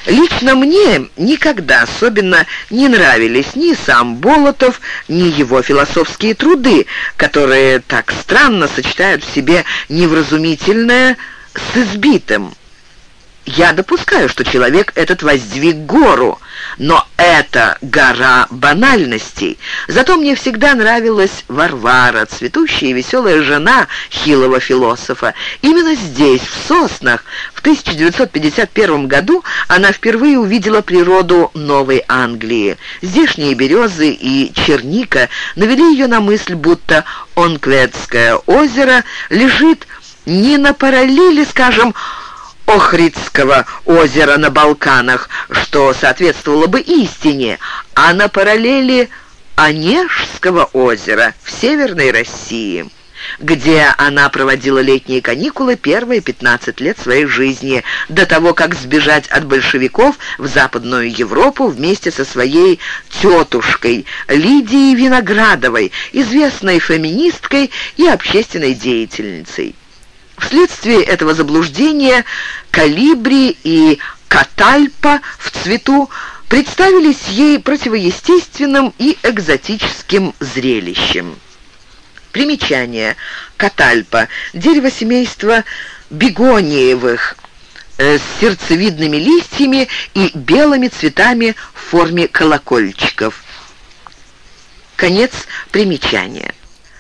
Лично мне никогда особенно не нравились ни сам Болотов, ни его философские труды, которые так странно сочетают в себе невразумительное с избитым. Я допускаю, что человек этот воздвиг гору, но это гора банальностей. Зато мне всегда нравилась Варвара, цветущая и веселая жена хилого философа. Именно здесь, в Соснах, в тысяча девятьсот пятьдесят первом году она впервые увидела природу Новой Англии. Здешние березы и черника навели ее на мысль, будто Онкведское озеро лежит не на параллели, скажем, Охридского озера на Балканах, что соответствовало бы истине, а на параллели Онежского озера в Северной России, где она проводила летние каникулы первые пятнадцать лет своей жизни, до того, как сбежать от большевиков в Западную Европу вместе со своей тетушкой Лидией Виноградовой, известной феминисткой и общественной деятельницей. Вследствие этого заблуждения Колибри и Катальпа в цвету представились ей противоестественным и экзотическим зрелищем. Примечание. Катальпа – дерево семейства бегониевых э, с сердцевидными листьями и белыми цветами в форме колокольчиков. Конец примечания.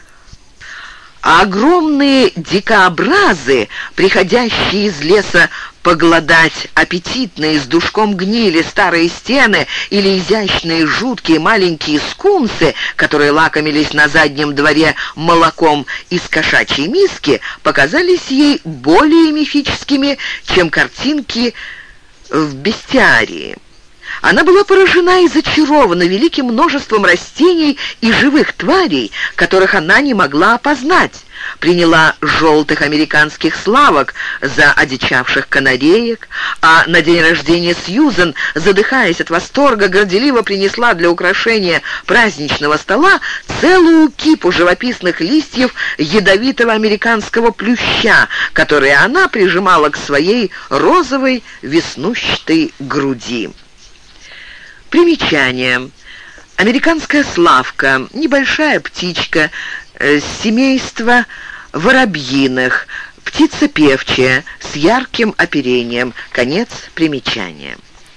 А огромные дикообразы, приходящие из леса поглодать аппетитные с душком гнили старые стены или изящные жуткие маленькие скунсы, которые лакомились на заднем дворе молоком из кошачьей миски, показались ей более мифическими, чем картинки в бестиарии. Она была поражена и зачарована великим множеством растений и живых тварей, которых она не могла опознать. Приняла желтых американских славок за одичавших канареек, а на день рождения Сьюзен, задыхаясь от восторга, горделиво принесла для украшения праздничного стола целую кипу живописных листьев ядовитого американского плюща, которые она прижимала к своей розовой веснущатой груди. Примечание. Американская славка, небольшая птичка, э, семейства воробьиных, птица певчая с ярким оперением. Конец примечания.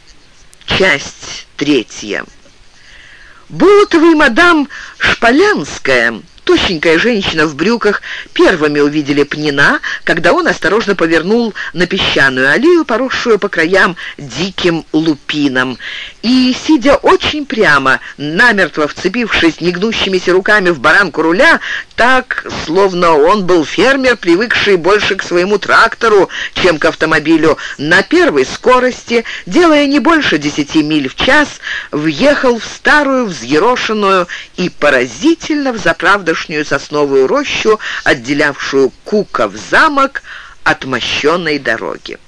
Часть третья. Болотова и мадам Шполянская, тощенькая женщина в брюках, первыми увидели Пнина, когда он осторожно повернул на песчаную аллею, поросшую по краям диким лупином, и, сидя очень прямо, намертво вцепившись негнущимися руками в баранку руля, так, словно он был фермер, привыкший больше к своему трактору, чем к автомобилю, на первой скорости, делая не больше десяти миль в час, въехал в старую, взъерошенную и поразительно взаправдошнюю сосновую рощу, отделявшую Куков замок от мощенной дороги.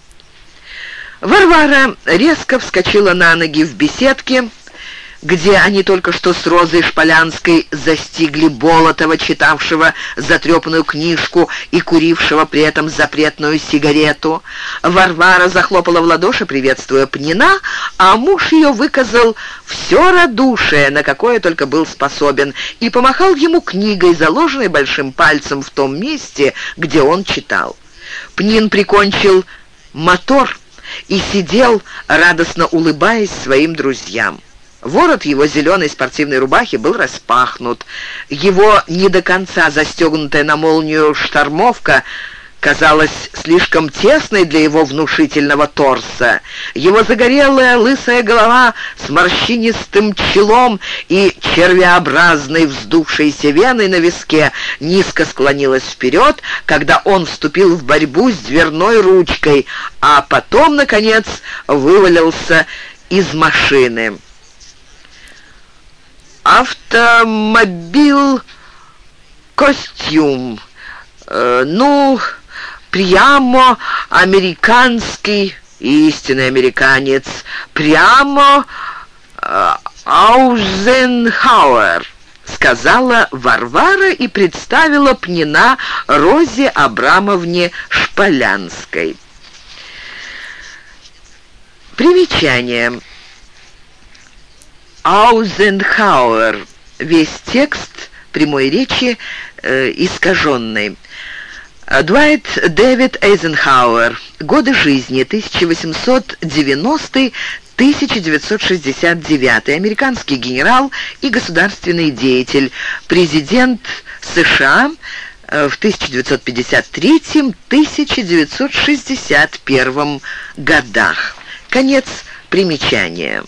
Варвара резко вскочила на ноги в беседке, где они только что с Розой Шполянской застигли Болотова, читавшего затрепанную книжку и курившего при этом запретную сигарету. Варвара захлопала в ладоши, приветствуя Пнина, а муж ее выказал все радушие, на какое только был способен, и помахал ему книгой, заложенной большим пальцем в том месте, где он читал. Пнин прикончил мотор и сидел, радостно улыбаясь своим друзьям. Ворот его зеленой спортивной рубахи был распахнут. Его не до конца застегнутая на молнию штормовка казалась слишком тесной для его внушительного торса. Его загорелая лысая голова с морщинистым челом и червеобразной вздувшейся веной на виске низко склонилась вперед, когда он вступил в борьбу с дверной ручкой, а потом, наконец, вывалился из машины. Автомобиль костюм. Э, ну, прямо американский, истинный американец, прямо э, Аузенхауэр, сказала Варвара и представила Пнина Розе Абрамовне Шполянской. Примечание. Аузенхауэр. Весь текст прямой речи э, искаженный. Дуайт Дэвид Эйзенхауэр. Годы жизни тысяча восемьсот девяностый — тысяча девятьсот шестьдесят девятый. Американский генерал и государственный деятель. Президент США в тысяча девятьсот пятьдесят третьем — тысяча девятьсот шестьдесят первом годах. Конец примечания.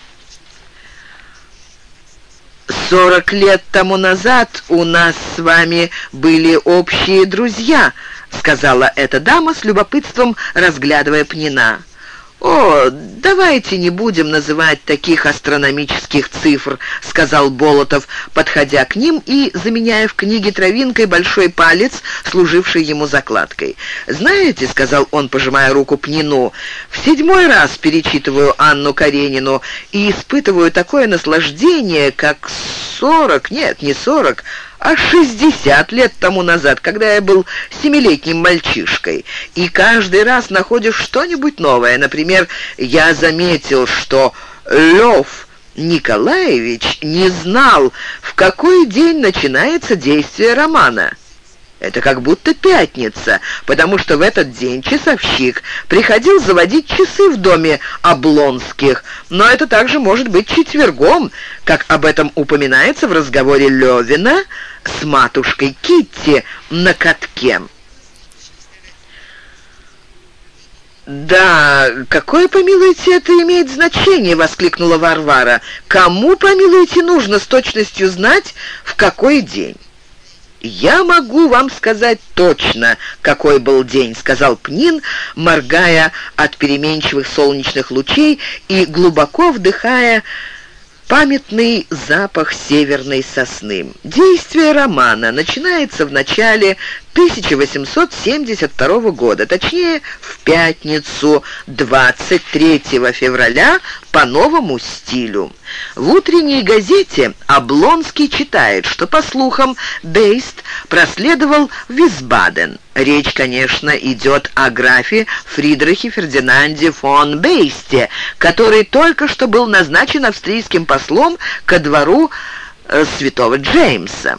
«Сорок лет тому назад у нас с вами были общие друзья», — сказала эта дама с любопытством, разглядывая Пнина. «О, давайте не будем называть таких астрономических цифр», — сказал Болотов, подходя к ним и заменяя в книге травинкой большой палец, служивший ему закладкой. «Знаете», — сказал он, пожимая руку Пнину, — «в седьмой раз перечитываю Анну Каренину и испытываю такое наслаждение, как сорок, нет, не сорок, а шестьдесят лет тому назад, когда я был семилетним мальчишкой. И каждый раз находишь что-нибудь новое. Например, я заметил, что Лев Николаевич не знал, в какой день начинается действие романа. Это как будто пятница, потому что в этот день часовщик приходил заводить часы в доме Облонских, но это также может быть четвергом, как об этом упоминается в разговоре Левина с матушкой Китти на катке. «Да, какое, помилуйте, это имеет значение?» — воскликнула Варвара. «Кому, помилуйте, нужно с точностью знать, в какой день?» «Я могу вам сказать точно, какой был день», — сказал Пнин, моргая от переменчивых солнечных лучей и глубоко вдыхая памятный запах северной сосны. Действие романа начинается в начале тысяча восемьсот семьдесят второго года, точнее, в пятницу, двадцать третьего февраля, по новому стилю. В утренней газете Облонский читает, что, по слухам, Бейст проследовал в Висбаден. Речь, конечно, идет о графе Фридрихе Фердинанде фон Бейсте, который только что был назначен австрийским послом ко двору э, святого Джеймса.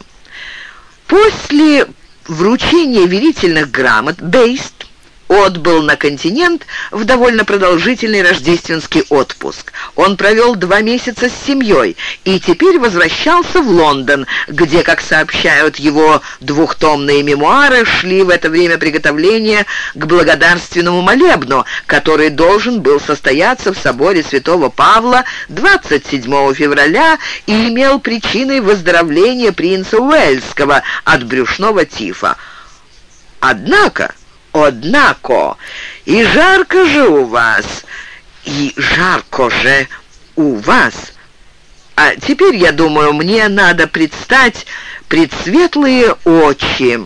После вручения верительных грамот Бейст отбыл на континент в довольно продолжительный рождественский отпуск. Он провел два месяца с семьей и теперь возвращался в Лондон, где, как сообщают его двухтомные мемуары, шли в это время приготовления к благодарственному молебну, который должен был состояться в соборе святого Павла двадцать седьмого февраля и имел причиной выздоровления принца Уэльского от брюшного тифа. Однако... Однако, и жарко же у вас, и жарко же у вас. А теперь, я думаю, мне надо предстать пред светлые очи.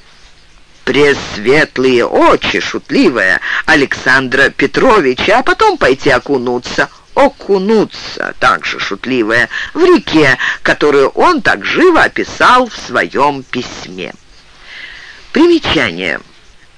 Пресветлые очи, шутливая, Александра Петровича, а потом пойти окунуться. Окунуться, также шутливая, в реке, которую он так живо описал в своем письме. Примечание.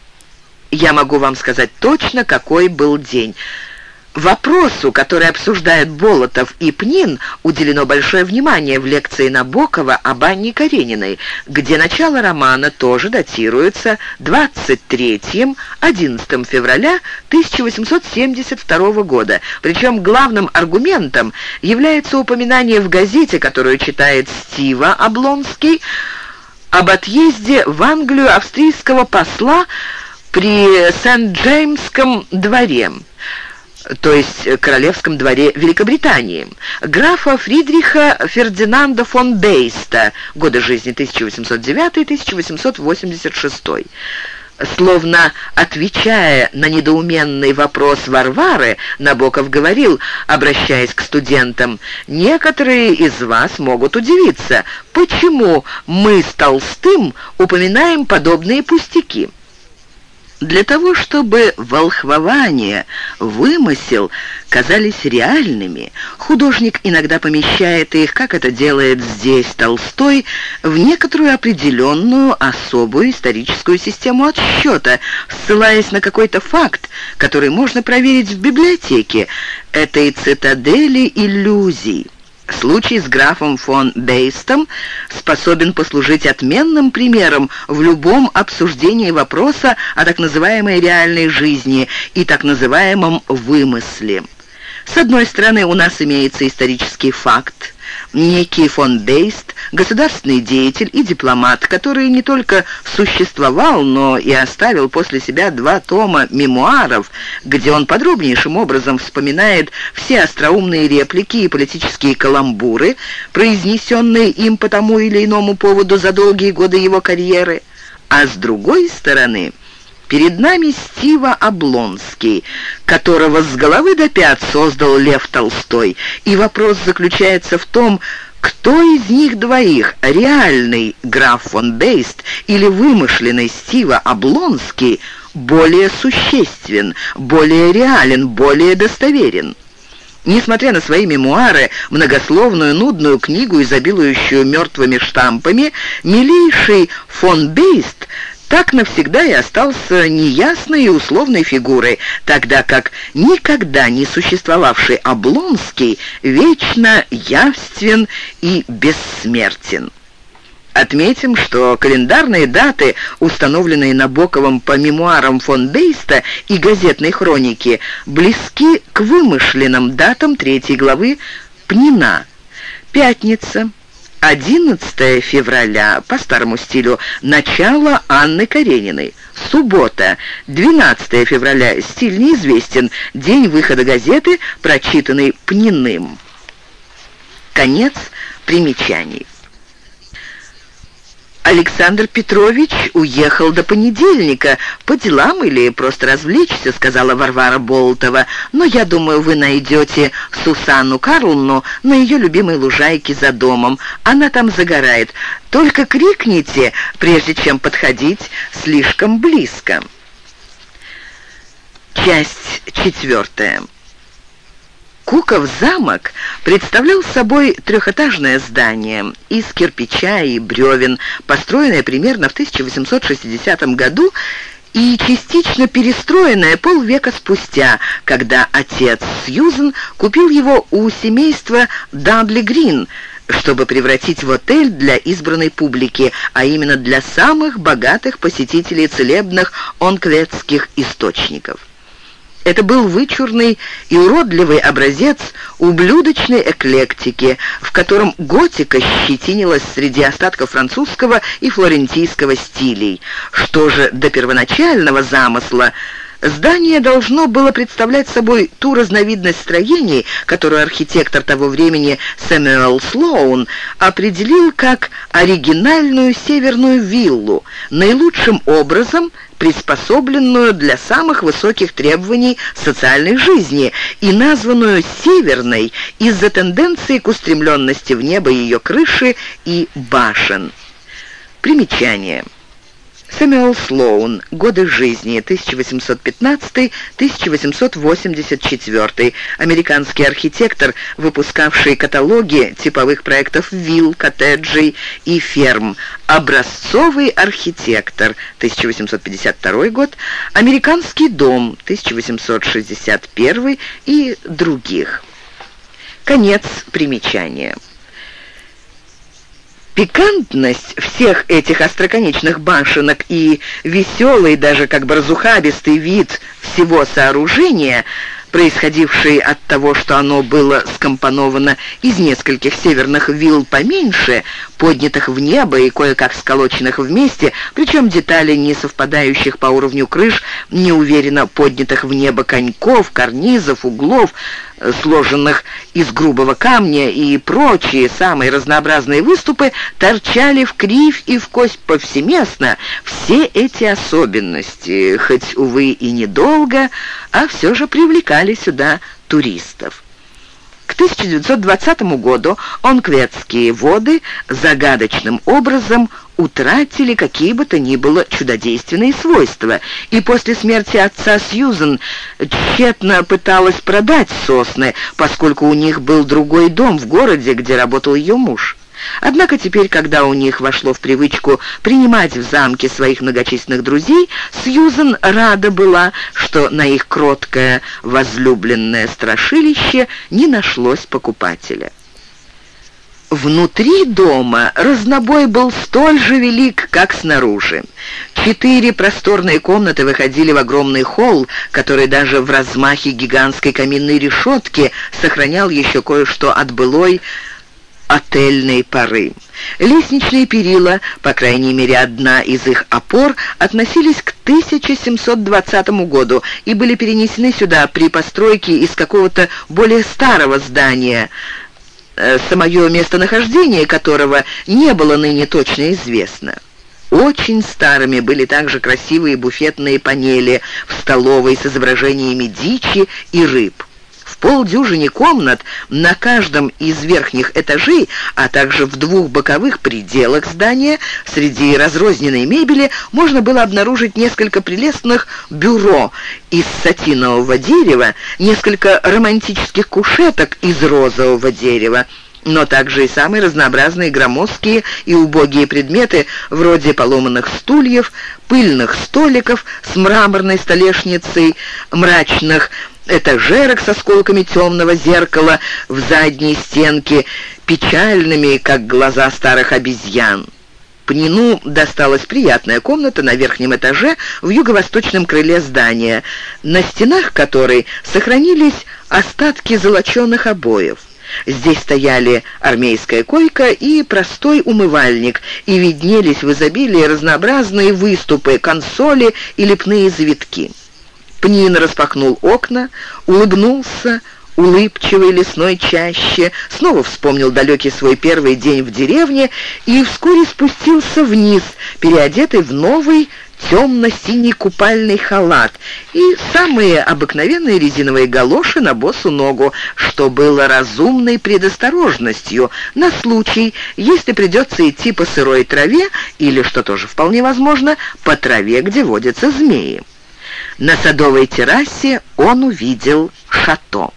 Я могу вам сказать точно, какой был день. Вопросу, который обсуждают Болотов и Пнин, уделено большое внимание в лекции Набокова об Анне Карениной, где начало романа тоже датируется двадцать третьим — одиннадцатым февраля тысяча восемьсот семьдесят второго года. Причем главным аргументом является упоминание в газете, которую читает Стива Облонский, об отъезде в Англию австрийского посла при Сент-Джеймском дворе, то есть Королевском дворе Великобритании, графа Фридриха Фердинанда фон Бейста, годы жизни тысяча восемьсот девятый — тысяча восемьсот восемьдесят шестой. Словно отвечая на недоуменный вопрос Варвары, Набоков говорил, обращаясь к студентам: «Некоторые из вас могут удивиться, почему мы с Толстым упоминаем подобные пустяки». Для того, чтобы волхвование, вымысел казались реальными, художник иногда помещает их, как это делает здесь Толстой, в некоторую определенную особую историческую систему отсчета, ссылаясь на какой-то факт, который можно проверить в библиотеке, этой цитадели иллюзий. Случай с графом фон Бейстом способен послужить отменным примером в любом обсуждении вопроса о так называемой реальной жизни и так называемом вымысле. С одной стороны, у нас имеется исторический факт. Некий фон Бейст, государственный деятель и дипломат, который не только существовал, но и оставил после себя два тома мемуаров, где он подробнейшим образом вспоминает все остроумные реплики и политические каламбуры, произнесенные им по тому или иному поводу за долгие годы его карьеры. А с другой стороны, перед нами Стива Облонский, которого с головы до пят создал Лев Толстой, и вопрос заключается в том, кто из них двоих, реальный граф фон Бейст или вымышленный Стива Облонский, более существен, более реален, более достоверен. Несмотря на свои мемуары, многословную, нудную книгу, изобилующую мертвыми штампами, милейший фон Бейст так навсегда и остался неясной и условной фигурой, тогда как никогда не существовавший Облонский вечно явствен и бессмертен. Отметим, что календарные даты, установленные Набоковым по мемуарам фон Бейста и газетной хроники, близки к вымышленным датам третьей главы Пнина. Пятница. одиннадцатое февраля, по старому стилю, начало Анны Карениной. Суббота, двенадцатое февраля, стиль неизвестен, день выхода газеты, прочитанный Пниным. Конец примечаний. «Александр Петрович уехал до понедельника, по делам или просто развлечься», — сказала Варвара Болотова. «Но я думаю, вы найдете Сусанну Карловну на ее любимой лужайке за домом. Она там загорает. Только крикните, прежде чем подходить слишком близко». Часть четвертая. Куков замок представлял собой трехэтажное здание из кирпича и бревен, построенное примерно в тысяча восемьсот шестидесятом году и частично перестроенное полвека спустя, когда отец Сьюзен купил его у семейства Дадли Грин, чтобы превратить в отель для избранной публики, а именно для самых богатых посетителей целебных онкветских источников. Это был вычурный и уродливый образец ублюдочной эклектики, в котором готика щетинилась среди остатков французского и флорентийского стилей. Что же до первоначального замысла, здание должно было представлять собой ту разновидность строений, которую архитектор того времени Сэмюэл Слоун определил как оригинальную северную виллу, наилучшим образом приспособленную для самых высоких требований социальной жизни и названную «северной» из-за тенденции к устремленности в небо ее крыши и башен. Примечание. Сэмюэл Слоун. Годы жизни. тысяча восемьсот пятнадцатый — тысяча восемьсот восемьдесят четвёртый. Американский архитектор, выпускавший каталоги типовых проектов вилл, коттеджей и ферм. Образцовый архитектор. тысяча восемьсот пятьдесят второй год. Американский дом. тысяча восемьсот шестьдесят первый и других. Конец примечания. Пикантность всех этих остроконечных башенок и веселый, даже как бы разухабистый вид всего сооружения, происходивший от того, что оно было скомпоновано из нескольких северных вилл поменьше, поднятых в небо и кое-как сколоченных вместе, причем детали не совпадающих по уровню крыш, неуверенно поднятых в небо коньков, карнизов, углов, сложенных из грубого камня и прочие самые разнообразные выступы, торчали в кривь и в кость повсеместно. Все эти особенности, хоть, увы, и недолго, а все же привлекали сюда туристов. К тысяча девятьсот двадцатому году Онкветские воды загадочным образом утратили какие бы то ни было чудодейственные свойства, и после смерти отца Сьюзен тщетно пыталась продать сосны, поскольку у них был другой дом в городе, где работал ее муж. Однако теперь, когда у них вошло в привычку принимать в замке своих многочисленных друзей, Сьюзен рада была, что на их кроткое возлюбленное страшилище не нашлось покупателя. Внутри дома разнобой был столь же велик, как снаружи. Четыре просторные комнаты выходили в огромный холл, который даже в размахе гигантской каминной решетки сохранял еще кое-что от былой отельной поры. Лестничные перила, по крайней мере одна из их опор, относились к тысяча семьсот двадцатому году и были перенесены сюда при постройке из какого-то более старого здания, самое местонахождение которого не было ныне точно известно. Очень старыми были также красивые буфетные панели в столовой с изображениями дичи и рыб. В полдюжине комнат на каждом из верхних этажей, а также в двух боковых пределах здания, среди разрозненной мебели можно было обнаружить несколько прелестных бюро из сатинового дерева, несколько романтических кушеток из розового дерева, но также и самые разнообразные громоздкие и убогие предметы, вроде поломанных стульев, пыльных столиков с мраморной столешницей, мрачных этажерок с осколками темного зеркала в задней стенке, печальными, как глаза старых обезьян. Пнину досталась приятная комната на верхнем этаже в юго-восточном крыле здания, на стенах которой сохранились остатки золоченых обоев. Здесь стояли армейская койка и простой умывальник, и виднелись в изобилии разнообразные выступы, консоли и лепные завитки. Пнин распахнул окна, улыбнулся улыбчивой лесной чаще, снова вспомнил далекий свой первый день в деревне и вскоре спустился вниз, переодетый в новый темно-синий купальный халат и самые обыкновенные резиновые галоши на босу ногу, что было разумной предосторожностью на случай, если придется идти по сырой траве или, что тоже вполне возможно, по траве, где водятся змеи. На садовой террасе он увидел Шато.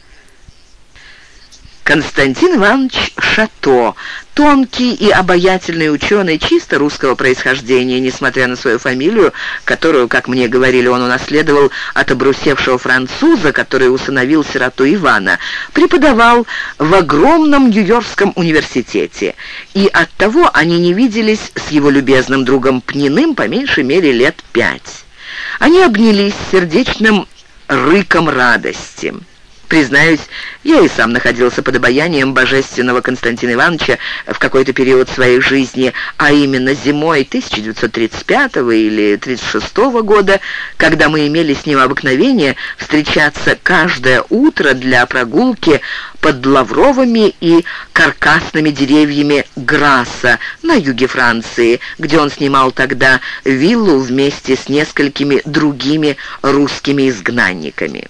Константин Иванович Шато, тонкий и обаятельный ученый чисто русского происхождения, несмотря на свою фамилию, которую, как мне говорили, он унаследовал от обрусевшего француза, который усыновил сироту Ивана, преподавал в огромном Нью-Йоркском университете, и оттого они не виделись с его любезным другом Пниным по меньшей мере лет пять. Они обнялись сердечным рыком радости. Признаюсь, я и сам находился под обаянием божественного Константина Ивановича в какой-то период своей жизни, а именно зимой тысяча девятьсот тридцать пятого или тридцать шестого года, когда мы имели с ним обыкновение встречаться каждое утро для прогулки под лавровыми и каркасными деревьями Грасса на юге Франции, где он снимал тогда виллу вместе с несколькими другими русскими изгнанниками.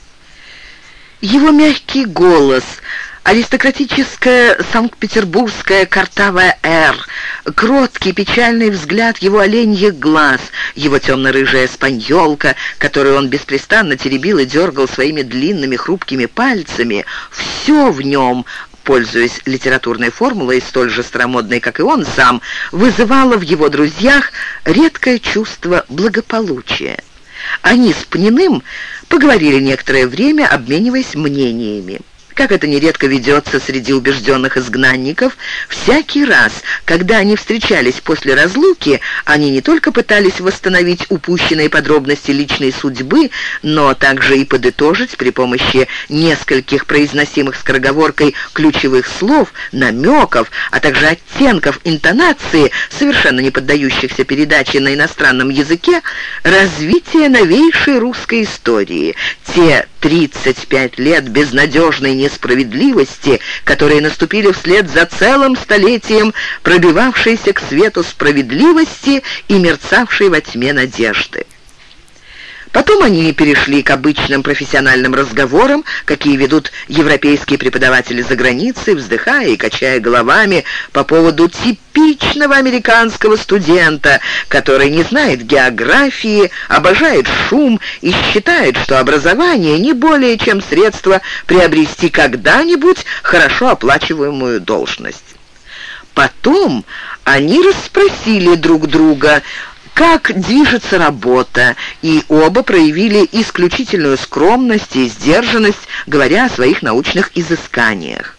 Его мягкий голос, аристократическая санкт-петербургская картавая «Р», кроткий печальный взгляд его оленьих глаз, его темно-рыжая спаньолка, которую он беспрестанно теребил и дергал своими длинными хрупкими пальцами, все в нем, пользуясь литературной формулой, столь же старомодной, как и он сам, вызывало в его друзьях редкое чувство благополучия. Они с Пниным поговорили некоторое время, обмениваясь мнениями. Как это нередко ведется среди убежденных изгнанников, всякий раз, когда они встречались после разлуки, они не только пытались восстановить упущенные подробности личной судьбы, но также и подытожить при помощи нескольких произносимых скороговоркой ключевых слов, намеков, а также оттенков интонации, совершенно не поддающихся передаче на иностранном языке, развитие новейшей русской истории. Те тридцать пять лет безнадежной несправедливости, которые наступили вслед за целым столетием пробивавшейся к свету справедливости и мерцавшей во тьме надежды. Потом они перешли к обычным профессиональным разговорам, какие ведут европейские преподаватели за границей, вздыхая и качая головами по поводу типичного американского студента, который не знает географии, обожает шум и считает, что образование не более чем средство приобрести когда-нибудь хорошо оплачиваемую должность. Потом они расспросили друг друга, как движется работа, и оба проявили исключительную скромность и сдержанность, говоря о своих научных изысканиях.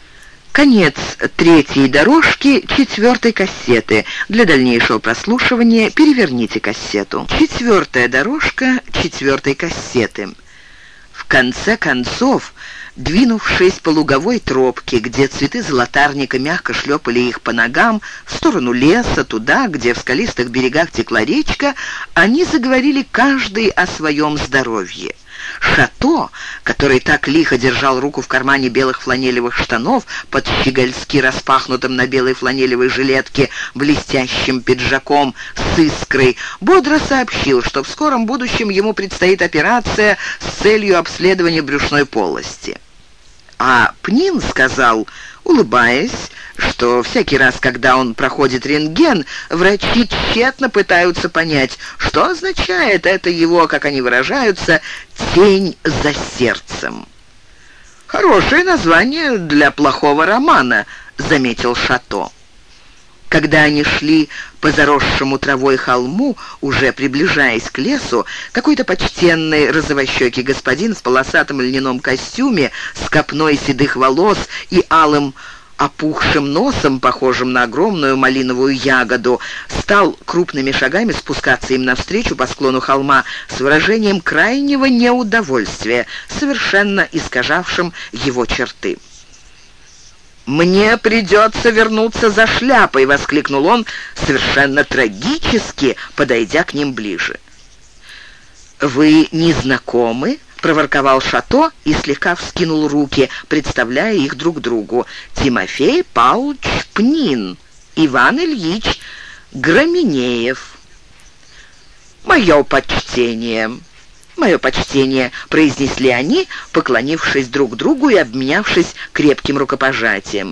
Конец третьей дорожки четвертой кассеты. Для дальнейшего прослушивания переверните кассету. Четвертая дорожка четвертой кассеты. В конце концов, двинувшись по луговой тропке, где цветы золотарника мягко шлепали их по ногам, в сторону леса, туда, где в скалистых берегах текла речка, они заговорили каждый о своем здоровье. Шато, который так лихо держал руку в кармане белых фланелевых штанов под щегольски распахнутым на белой фланелевой жилетке блестящим пиджаком с искрой, бодро сообщил, что в скором будущем ему предстоит операция с целью обследования брюшной полости. А Пнин сказал, улыбаясь, что всякий раз, когда он проходит рентген, врачи тщетно пытаются понять, что означает это его, как они выражаются, «тень за сердцем». «Хорошее название для плохого романа», — заметил Шато. Когда они шли по заросшему травой холму, уже приближаясь к лесу, какой-то почтенный розовощекий господин в полосатом льняном костюме с копной седых волос и алым опухшим носом, похожим на огромную малиновую ягоду, стал крупными шагами спускаться им навстречу по склону холма с выражением крайнего неудовольствия, совершенно искажавшим его черты. «Мне придется вернуться за шляпой!» — воскликнул он, совершенно трагически, подойдя к ним ближе. «Вы не знакомы?» — проворковал Шато и слегка вскинул руки, представляя их друг другу. «Тимофей Павлович Пнин, Иван Ильич Граменеев». «Мое почтение!» «Мое почтение», — произнесли они, поклонившись друг другу и обменявшись крепким рукопожатием.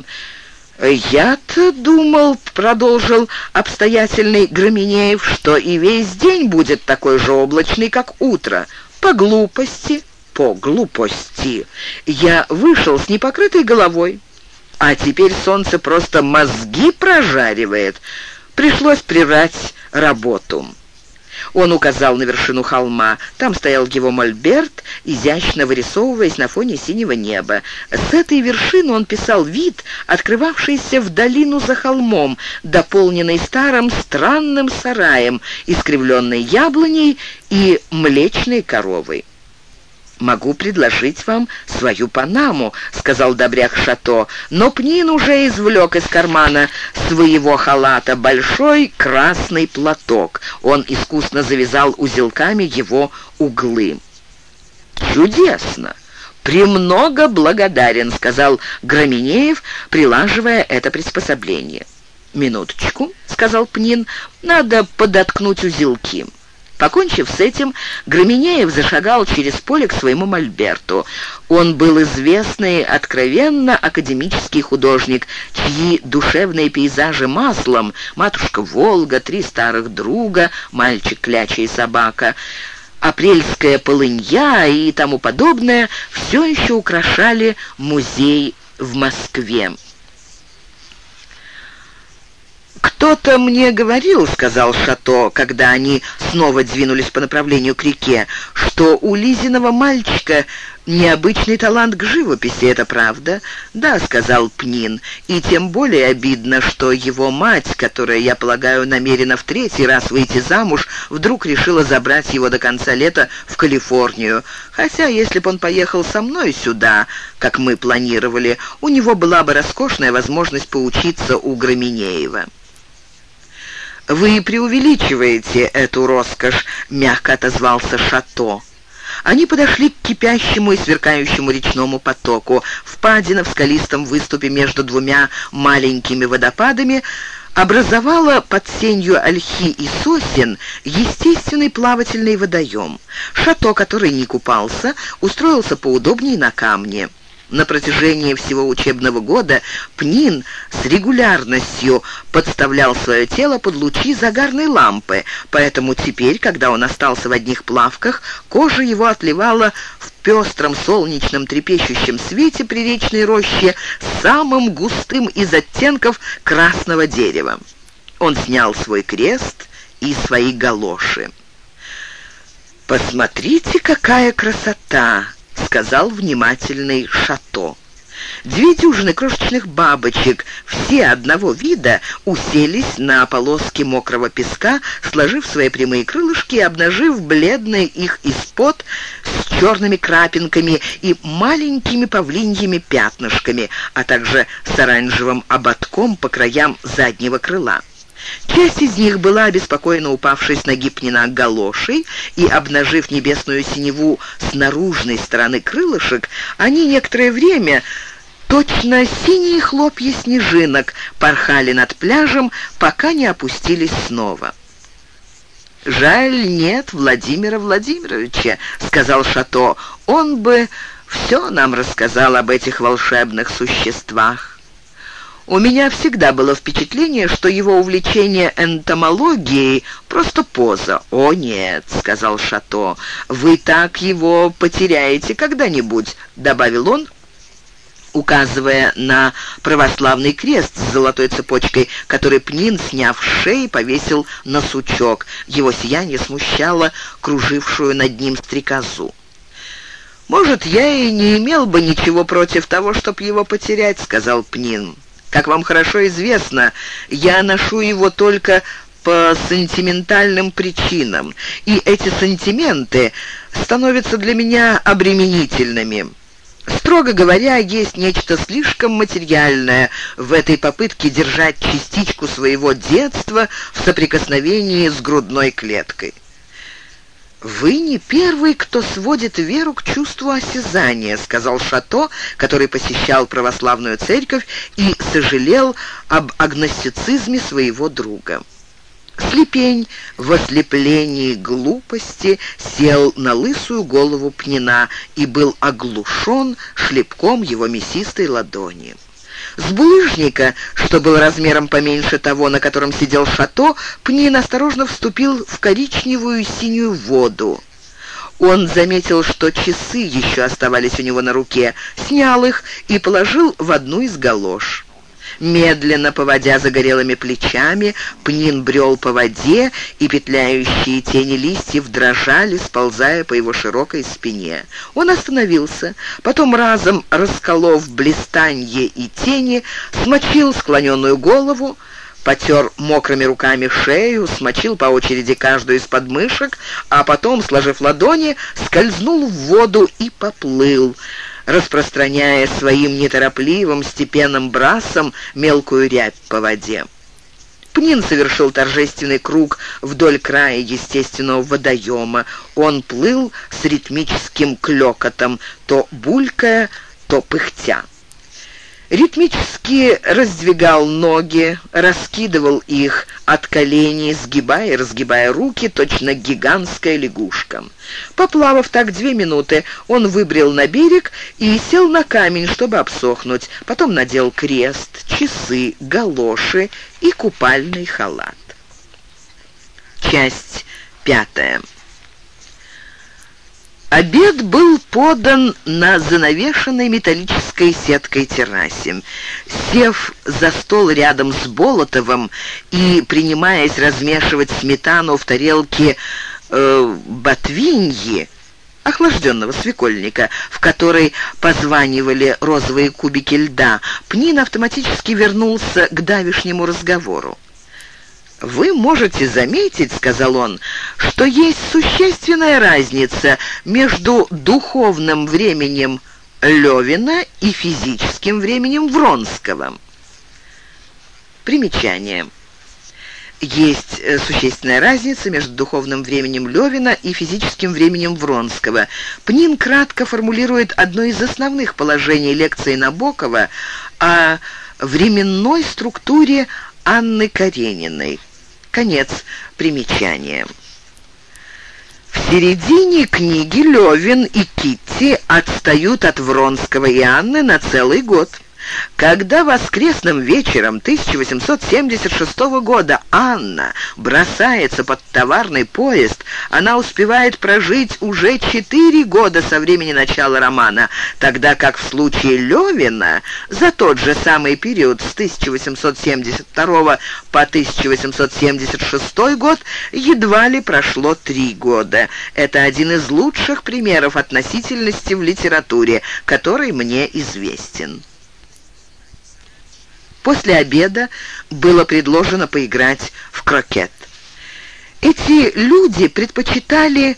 «Я-то думал», — продолжил обстоятельный Граменеев, «что и весь день будет такой же облачный, как утро. По глупости, по глупости. Я вышел с непокрытой головой, а теперь солнце просто мозги прожаривает. Пришлось прервать работу». Он указал на вершину холма. Там стоял его мольберт, изящно вырисовываясь на фоне синего неба. С этой вершины он писал вид, открывавшийся в долину за холмом, дополненный старым странным сараем, искривленной яблоней и млечной коровой. «Могу предложить вам свою панаму», — сказал добряк Шато, но Пнин уже извлек из кармана своего халата большой красный платок. Он искусно завязал узелками его углы. «Чудесно! Премного благодарен», — сказал Граменеев, прилаживая это приспособление. «Минуточку», — сказал Пнин, — «надо подоткнуть узелки». Покончив с этим, Граменеев зашагал через поле к своему мольберту. Он был известный, откровенно академический художник, чьи душевные пейзажи маслом «Матушка Волга», «Три старых друга», «Мальчик, кляча и собака», «Апрельская полынья» и тому подобное все еще украшали музей в Москве. «Кто-то мне говорил, — сказал Шато, когда они снова двинулись по направлению к реке, — что у Лизиного мальчика необычный талант к живописи. Это правда?» «Да, — сказал Пнин, — и тем более обидно, что его мать, которая, я полагаю, намерена в третий раз выйти замуж, вдруг решила забрать его до конца лета в Калифорнию. Хотя, если бы он поехал со мной сюда, как мы планировали, у него была бы роскошная возможность поучиться у Граменеева». «Вы преувеличиваете эту роскошь», — мягко отозвался Шато. Они подошли к кипящему и сверкающему речному потоку. Впадина в скалистом выступе между двумя маленькими водопадами образовала под сенью ольхи и сосен естественный плавательный водоем. Шато, который не купался, устроился поудобнее на камне. На протяжении всего учебного года Пнин с регулярностью подставлял свое тело под лучи загарной лампы, поэтому теперь, когда он остался в одних плавках, кожа его отливала в пестром солнечном трепещущем свете приречной рощи самым густым из оттенков красного дерева. Он снял свой крест и свои галоши. «Посмотрите, какая красота!» — сказал внимательный Шато. Две дюжины крошечных бабочек, все одного вида, уселись на полоске мокрого песка, сложив свои прямые крылышки и обнажив бледные их из-под с черными крапинками и маленькими павлиньими пятнышками, а также с оранжевым ободком по краям заднего крыла. Часть из них была обеспокоенно упавшей с ноги Пнина галошей, и, обнажив небесную синеву с наружной стороны крылышек, они некоторое время, точно синие хлопья снежинок, порхали над пляжем, пока не опустились снова. «Жаль, нет Владимира Владимировича», — сказал Шато. «Он бы все нам рассказал об этих волшебных существах». У меня всегда было впечатление, что его увлечение энтомологией — просто поза. «О, нет», — сказал Шато, — «вы так его потеряете когда-нибудь», — добавил он, указывая на православный крест с золотой цепочкой, который Пнин, сняв с шеи, повесил на сучок. Его сияние смущало кружившую над ним стрекозу. «Может, я и не имел бы ничего против того, чтобы его потерять», — сказал Пнин. «Как вам хорошо известно, я ношу его только по сентиментальным причинам, и эти сантименты становятся для меня обременительными. Строго говоря, есть нечто слишком материальное в этой попытке держать частичку своего детства в соприкосновении с грудной клеткой». «Вы не первый, кто сводит веру к чувству осязания», — сказал Шато, который посещал православную церковь и сожалел об агностицизме своего друга. Слепень в ослеплении глупости сел на лысую голову Пнина и был оглушен шлепком его мясистой ладони. С булыжника, что был размером поменьше того, на котором сидел Шато, Пнин осторожно вступил в коричневую синюю воду. Он заметил, что часы еще оставались у него на руке, снял их и положил в одну из галош. Медленно поводя загорелыми плечами, Пнин брел по воде, и петляющие тени листьев дрожали, сползая по его широкой спине. Он остановился, потом, разом расколов блистанье и тени, смочил склоненную голову, потер мокрыми руками шею, смочил по очереди каждую из подмышек, а потом, сложив ладони, скользнул в воду и поплыл, распространяя своим неторопливым степенным брасом мелкую рябь по воде. Пнин совершил торжественный круг вдоль края естественного водоема. Он плыл с ритмическим клёкотом, то булькая, то пыхтя. Ритмически раздвигал ноги, раскидывал их от коленей, сгибая и разгибая руки, точно гигантская лягушка. Поплавав так две минуты, он выбрел на берег и сел на камень, чтобы обсохнуть. Потом надел крест, часы, галоши и купальный халат. Часть пятая. Обед был подан на занавешенной металлической сеткой террасе. Сев за стол рядом с Болотовым и принимаясь размешивать сметану в тарелке э, ботвиньи, охлажденного свекольника, в которой позванивали розовые кубики льда, Пнин автоматически вернулся к давешнему разговору. «Вы можете заметить, — сказал он, — что есть существенная разница между духовным временем Левина и физическим временем Вронского». Примечание. Есть существенная разница между духовным временем Левина и физическим временем Вронского. Пнин кратко формулирует одно из основных положений лекции Набокова о временной структуре Анны Карениной. Конец примечания. В середине книги Левин и Китти отстают от Вронского и Анны на целый год. Когда воскресным вечером тысяча восемьсот семьдесят шестого года Анна бросается под товарный поезд, она успевает прожить уже четыре года со времени начала романа, тогда как в случае Левина за тот же самый период с тысяча восемьсот семьдесят второго по тысяча восемьсот семьдесят шестой год едва ли прошло три года. Это один из лучших примеров относительности в литературе, который мне известен. После обеда было предложено поиграть в крокет. Эти люди предпочитали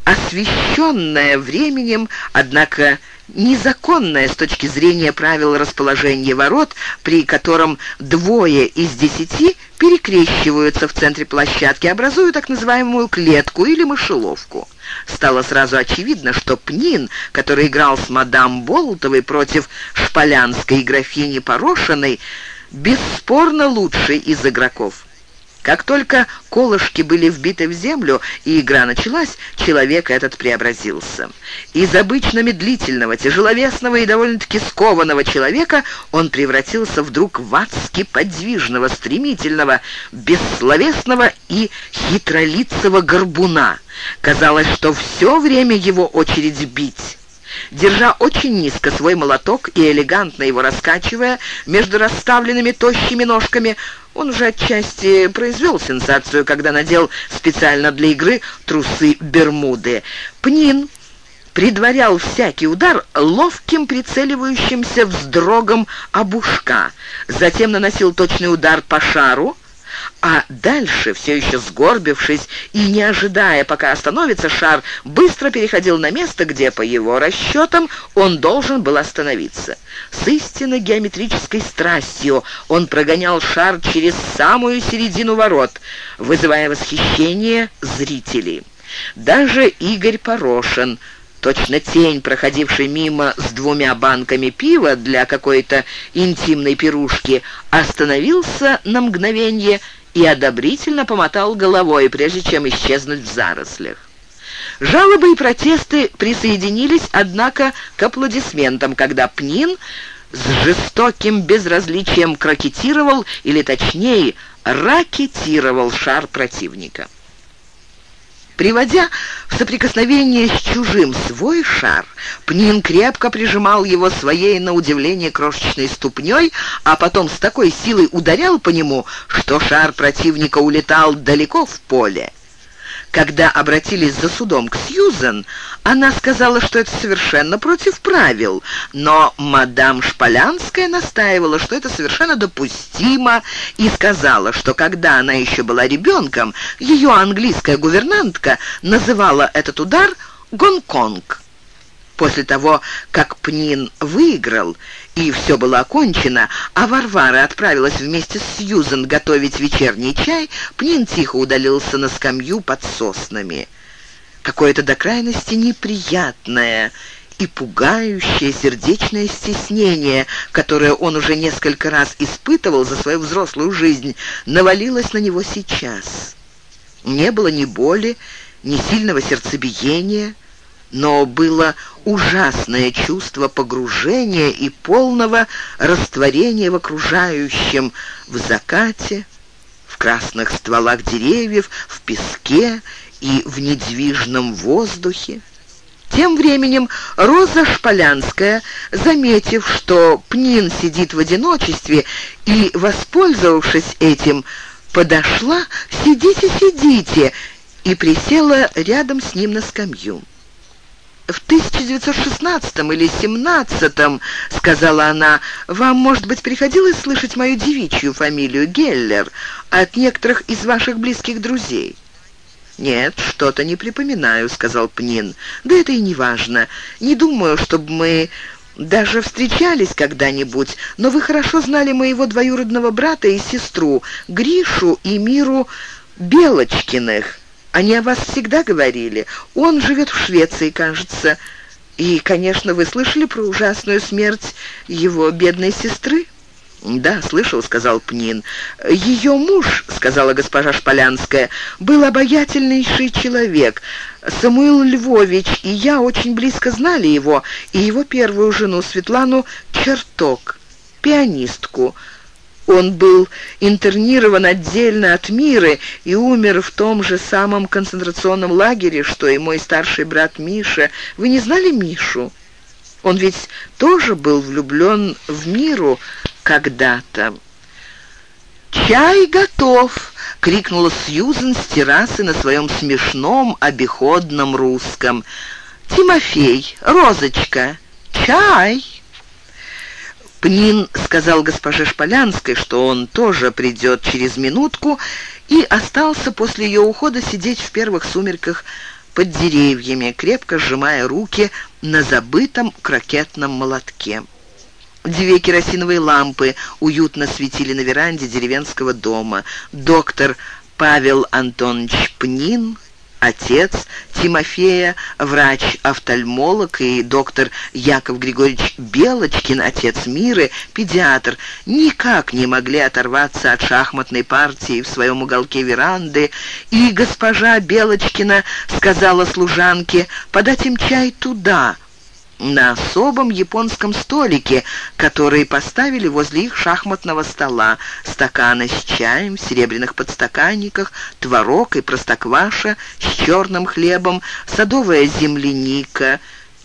освещенное временем, однако незаконное с точки зрения правил расположения ворот, при котором двое из десяти перекрещиваются в центре площадки, образуя так называемую клетку или мышеловку. Стало сразу очевидно, что Пнин, который играл с мадам Болотовой против шполянской графини Порошиной, бесспорно лучший из игроков. Как только колышки были вбиты в землю и игра началась, человек этот преобразился. Из обычно медлительного, тяжеловесного и довольно-таки скованного человека он превратился вдруг в адски подвижного, стремительного, бессловесного и хитролицего горбуна. Казалось, что все время его очередь бить. Держа очень низко свой молоток и элегантно его раскачивая между расставленными тощими ножками, он уже отчасти произвел сенсацию, когда надел специально для игры трусы-бермуды. Пнин предварял всякий удар ловким прицеливающимся вздрогом обушка, затем наносил точный удар по шару, а дальше, все еще сгорбившись и не ожидая, пока остановится шар, быстро переходил на место, где, по его расчетам, он должен был остановиться. С истинно геометрической страстью он прогонял шар через самую середину ворот, вызывая восхищение зрителей. Даже Игорь Порошин, точно тень, проходивший мимо с двумя банками пива для какой-то интимной пирушки, остановился на мгновение и одобрительно помотал головой, прежде чем исчезнуть в зарослях. Жалобы и протесты присоединились, однако, к аплодисментам, когда Пнин с жестоким безразличием крокетировал, или точнее, ракетировал шар противника. Приводя в соприкосновение с чужим свой шар, Пнин крепко прижимал его своей, на удивление, крошечной ступней, а потом с такой силой ударял по нему, что шар противника улетал далеко в поле. Когда обратились за судом к Сьюзен, она сказала, что это совершенно против правил, но мадам Шполянская настаивала, что это совершенно допустимо, и сказала, что когда она еще была ребенком, ее английская гувернантка называла этот удар «Гонконг». После того, как Пнин выиграл, и все было окончено, а Варвара отправилась вместе с Сьюзен готовить вечерний чай, Пнин тихо удалился на скамью под соснами. Какое-то до крайности неприятное и пугающее сердечное стеснение, которое он уже несколько раз испытывал за свою взрослую жизнь, навалилось на него сейчас. Не было ни боли, ни сильного сердцебиения, но было ужасное чувство погружения и полного растворения в окружающем, в закате, в красных стволах деревьев, в песке и в недвижном воздухе. Тем временем Роза Шполянская, заметив, что Пнин сидит в одиночестве и, воспользовавшись этим, подошла «Сидите, сидите!» и присела рядом с ним на скамью. «В тысяча девятьсот шестнадцатом или семнадцатом, — сказала она, — вам, может быть, приходилось слышать мою девичью фамилию Геллер от некоторых из ваших близких друзей?» «Нет, что-то не припоминаю», — сказал Пнин. «Да это и не важно. Не думаю, чтобы мы даже встречались когда-нибудь, но вы хорошо знали моего двоюродного брата и сестру, Гришу и Миру Белочкиных. Они о вас всегда говорили. Он живет в Швеции, кажется. И, конечно, вы слышали про ужасную смерть его бедной сестры?» «Да, слышал», — сказал Пнин. «Ее муж, — сказала госпожа Шполянская, — был обаятельнейший человек. Самуил Львович и я очень близко знали его, и его первую жену Светлану Черток, пианистку. Он был интернирован отдельно от Миры и умер в том же самом концентрационном лагере, что и мой старший брат Миша. Вы не знали Мишу? Он ведь тоже был влюблен в Миру когда-то». «Чай готов!» — крикнула Сьюзен с террасы на своем смешном обиходном русском. «Тимофей, Розочка, чай!» Пнин сказал госпоже Шполянской, что он тоже придет через минутку, и остался после ее ухода сидеть в первых сумерках под деревьями, крепко сжимая руки на забытом крокетном молотке. Две керосиновые лампы уютно светили на веранде деревенского дома. Доктор Павел Антонович Пнин, отец Тимофея, врач-офтальмолог, и доктор Яков Григорьевич Белочкин, отец Миры, педиатр, никак не могли оторваться от шахматной партии в своем уголке веранды, и госпожа Белочкина сказала служанке подать им чай туда, на особом японском столике, который поставили возле их шахматного стола. Стаканы с чаем, в серебряных подстаканниках, творог и простокваша с черным хлебом, садовая земляника,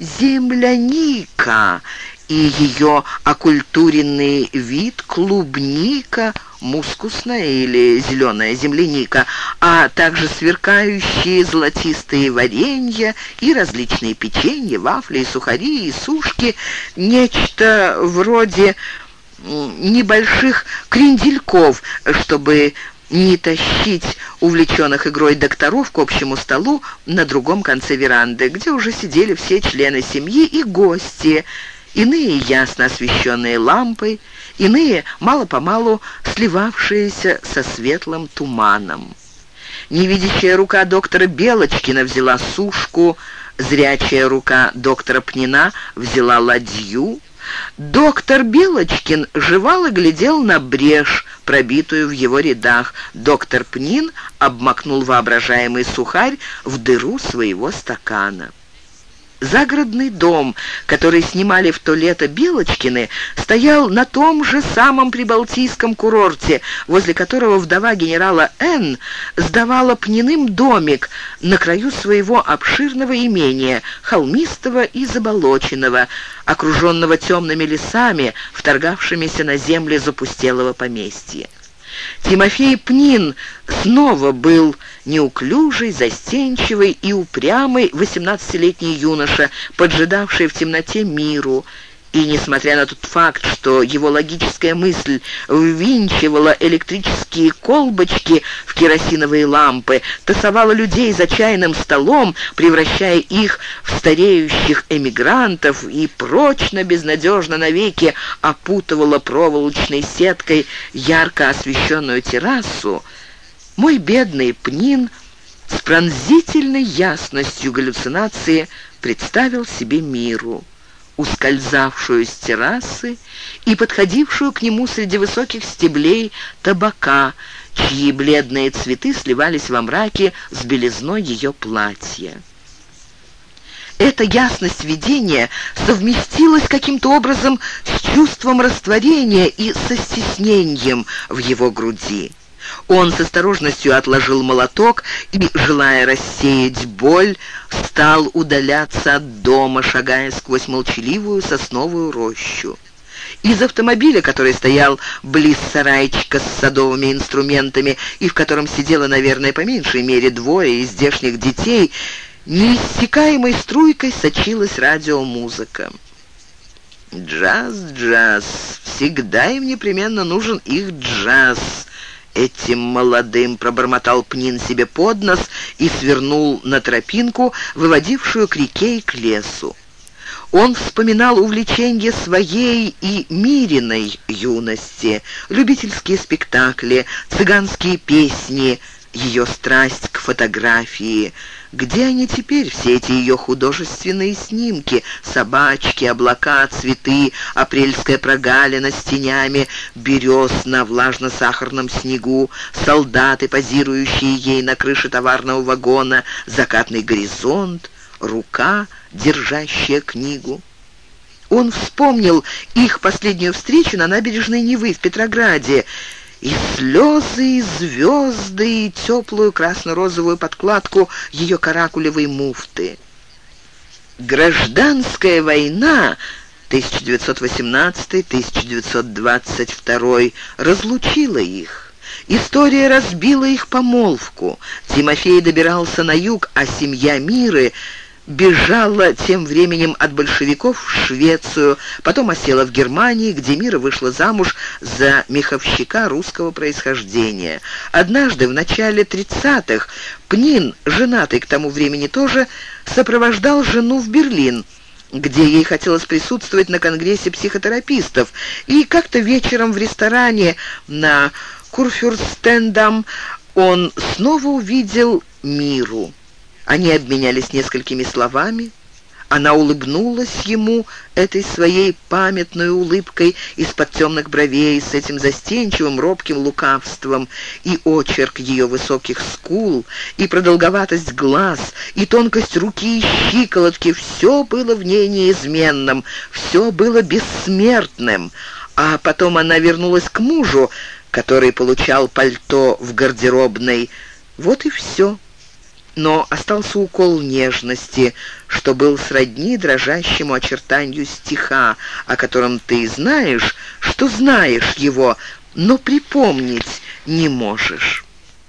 земляника и ее окультуренный вид клубника, мускусная или зеленая земляника, а также сверкающие золотистые варенья и различные печенья, вафли, и сухари и сушки, нечто вроде небольших крендельков, чтобы не тащить увлеченных игрой докторов к общему столу на другом конце веранды, где уже сидели все члены семьи и гости, иные ясно освещенные лампой, иные мало-помалу сливавшиеся со светлым туманом. Невидящая рука доктора Белочкина взяла сушку, зрячая рука доктора Пнина взяла ладью. Доктор Белочкин жевал и глядел на брешь, пробитую в его рядах. Доктор Пнин обмакнул воображаемый сухарь в дыру своего стакана. Загородный дом, который снимали в то лето Белочкины, стоял на том же самом прибалтийском курорте, возле которого вдова генерала Н. сдавала Пниным домик на краю своего обширного имения, холмистого и заболоченного, окруженного темными лесами, вторгавшимися на земли запустелого поместья. Тимофей Пнин снова был неуклюжий, застенчивый и упрямый восемнадцатилетний юноша, поджидавший в темноте Миру. И, несмотря на тот факт, что его логическая мысль ввинчивала электрические колбочки в керосиновые лампы, тасовала людей за чайным столом, превращая их в стареющих эмигрантов, и прочно, безнадежно навеки опутывала проволочной сеткой ярко освещенную террасу, мой бедный Пнин с пронзительной ясностью галлюцинации представил себе Миру, ускользавшую с террасы и подходившую к нему среди высоких стеблей табака, чьи бледные цветы сливались во мраке с белизной ее платья. Эта ясность видения совместилась каким-то образом с чувством растворения и со стеснением в его груди. Он с осторожностью отложил молоток и, желая рассеять боль, стал удаляться от дома, шагая сквозь молчаливую сосновую рощу. Из автомобиля, который стоял близ сарайчика с садовыми инструментами и в котором сидело, наверное, по меньшей мере двое из здешних детей, неиссякаемой струйкой сочилась радиомузыка. «Джаз, джаз, всегда им непременно нужен их джаз», этим молодым, пробормотал Пнин себе под нос и свернул на тропинку, выводившую к реке и к лесу. Он вспоминал увлечения своей и Мириной юности, любительские спектакли, цыганские песни, ее страсть к фотографии, Где они теперь, все эти ее художественные снимки? Собачки, облака, цветы, апрельская прогалина с тенями берез на влажно-сахарном снегу, солдаты, позирующие ей на крыше товарного вагона, закатный горизонт, рука, держащая книгу. Он вспомнил их последнюю встречу на набережной Невы в Петрограде, и слезы, и звезды, и теплую красно-розовую подкладку ее каракулевой муфты. Гражданская война тысяча девятьсот восемнадцатый — тысяча девятьсот двадцать второй разлучила их. История разбила их помолвку. Тимофей добирался на юг, а семья Миры бежала тем временем от большевиков в Швецию, потом осела в Германии, где Мира вышла замуж за меховщика русского происхождения. Однажды, в начале тридцатых, Пнин, женатый к тому времени тоже, сопровождал жену в Берлин, где ей хотелось присутствовать на конгрессе психотерапистов, и как-то вечером в ресторане на Курфюрстендам он снова увидел Миру. Они обменялись несколькими словами. Она улыбнулась ему этой своей памятной улыбкой из-под темных бровей, с этим застенчивым, робким лукавством, и очерк ее высоких скул, и продолговатость глаз, и тонкость руки и щиколотки — все было в ней неизменным, все было бессмертным. А потом она вернулась к мужу, который получал пальто в гардеробной. Вот и все. Но остался укол нежности, что был сродни дрожащему очертанию стиха, о котором ты знаешь, что знаешь его, но припомнить не можешь.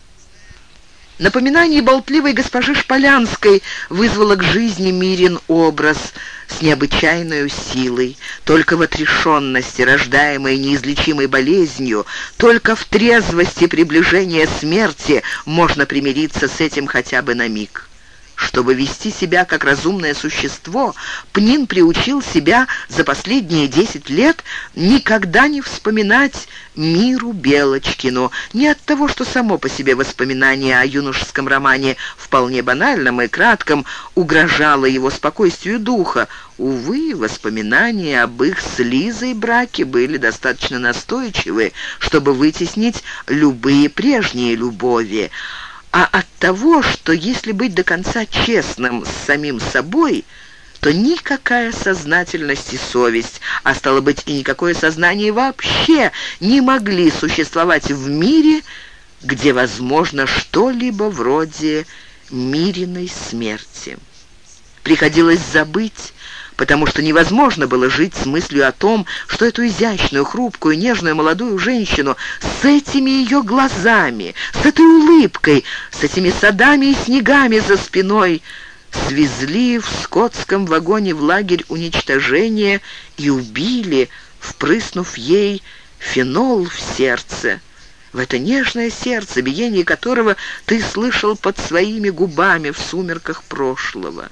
Напоминание болтливой госпожи Шполянской вызвало к жизни Мирин образ с необычайной силой. Только в отрешенности, рождаемой неизлечимой болезнью, только в трезвости приближения смерти можно примириться с этим хотя бы на миг. Чтобы вести себя как разумное существо, Пнин приучил себя за последние десять лет никогда не вспоминать Миру Белочкину. Не от того, что само по себе воспоминание о юношеском романе, вполне банальном и кратком, угрожало его спокойствию духа. Увы, воспоминания об их с Лизой браке были достаточно настойчивы, чтобы вытеснить любые прежние любови. А от того, что если быть до конца честным с самим собой, то никакая сознательность и совесть, а стало быть и никакое сознание вообще, не могли существовать в мире, где возможно что-либо вроде Мириной смерти. Приходилось забыть, потому что невозможно было жить с мыслью о том, что эту изящную, хрупкую, нежную молодую женщину с этими ее глазами, с этой улыбкой, с этими садами и снегами за спиной свезли в скотском вагоне в лагерь уничтожения и убили, впрыснув ей фенол в сердце. В это нежное сердце, биение которого ты слышал под своими губами в сумерках прошлого.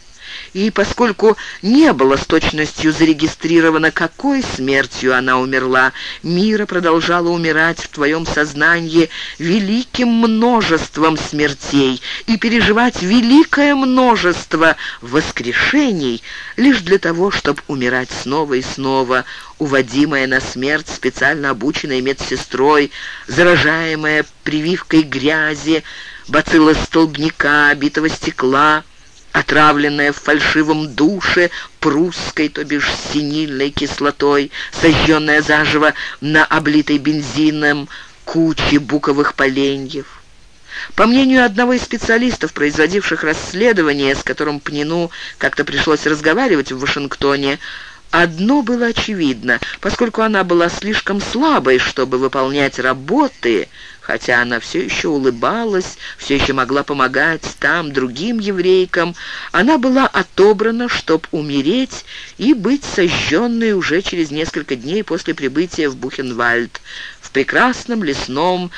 И поскольку не было с точностью зарегистрировано, какой смертью она умерла, Мира продолжала умирать в твоем сознании великим множеством смертей и переживать великое множество воскрешений лишь для того, чтобы умирать снова и снова, уводимая на смерть специально обученной медсестрой, заражаемая прививкой грязи, бациллы столбняка, битого стекла, отравленная в фальшивом душе прусской, то бишь синильной кислотой, сожженная заживо на облитой бензином куче буковых поленьев. По мнению одного из специалистов, производивших расследование, с которым Пнину как-то пришлось разговаривать в Вашингтоне, одно было очевидно: поскольку она была слишком слабой, чтобы выполнять работы, хотя она все еще улыбалась, все еще могла помогать там другим еврейкам, она была отобрана, чтобы умереть и быть сожженной уже через несколько дней после прибытия в Бухенвальд, в прекрасном лесном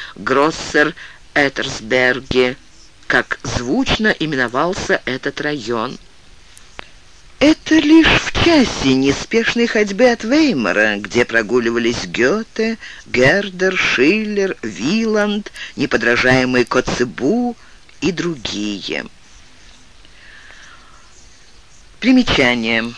Гроссер-Этерсберге, как звучно именовался этот район. Это лишь в часе неспешной ходьбы от Веймара, где прогуливались Гёте, Гердер, Шиллер, Виланд, неподражаемый Коцебу и другие. Примечание.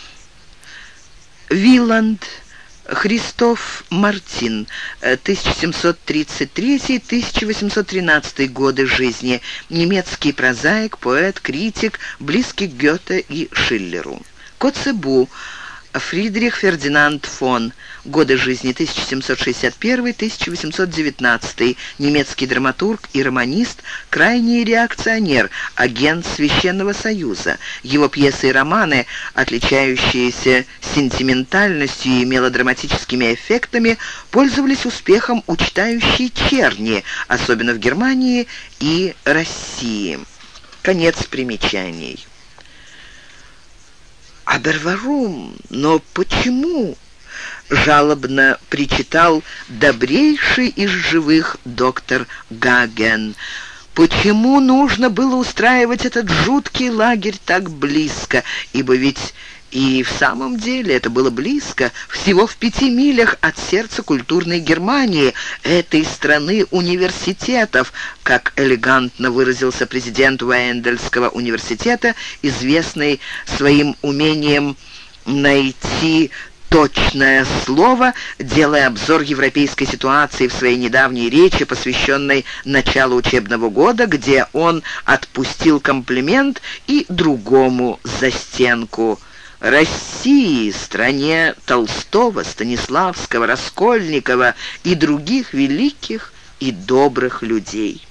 Виланд Христоф Мартин, тысяча семьсот тридцать третий — тысяча восемьсот тринадцатый годы жизни, немецкий прозаик, поэт, критик, близкий к Гёте и Шиллеру. Коцебу Фридрих Фердинанд фон, годы жизни тысяча семьсот шестьдесят первый — тысяча восемьсот девятнадцатый, немецкий драматург и романист, крайний реакционер, агент Священного Союза. Его пьесы и романы, отличающиеся сентиментальностью и мелодраматическими эффектами, пользовались успехом у читающей черни, особенно в Германии и России. Конец примечаний. «Аберварум, но почему?» — жалобно причитал добрейший из живых доктор Гаген. «Почему нужно было устраивать этот жуткий лагерь так близко? Ибо ведь и в самом деле это было близко, всего в пяти милях от сердца культурной Германии, этой страны университетов», как элегантно выразился президент Вейндельского университета, известный своим умением найти точное слово, делая обзор европейской ситуации в своей недавней речи, посвященной началу учебного года, где он отпустил комплимент и другому застенку. России, стране Толстого, Станиславского, Раскольникова и других великих и добрых людей.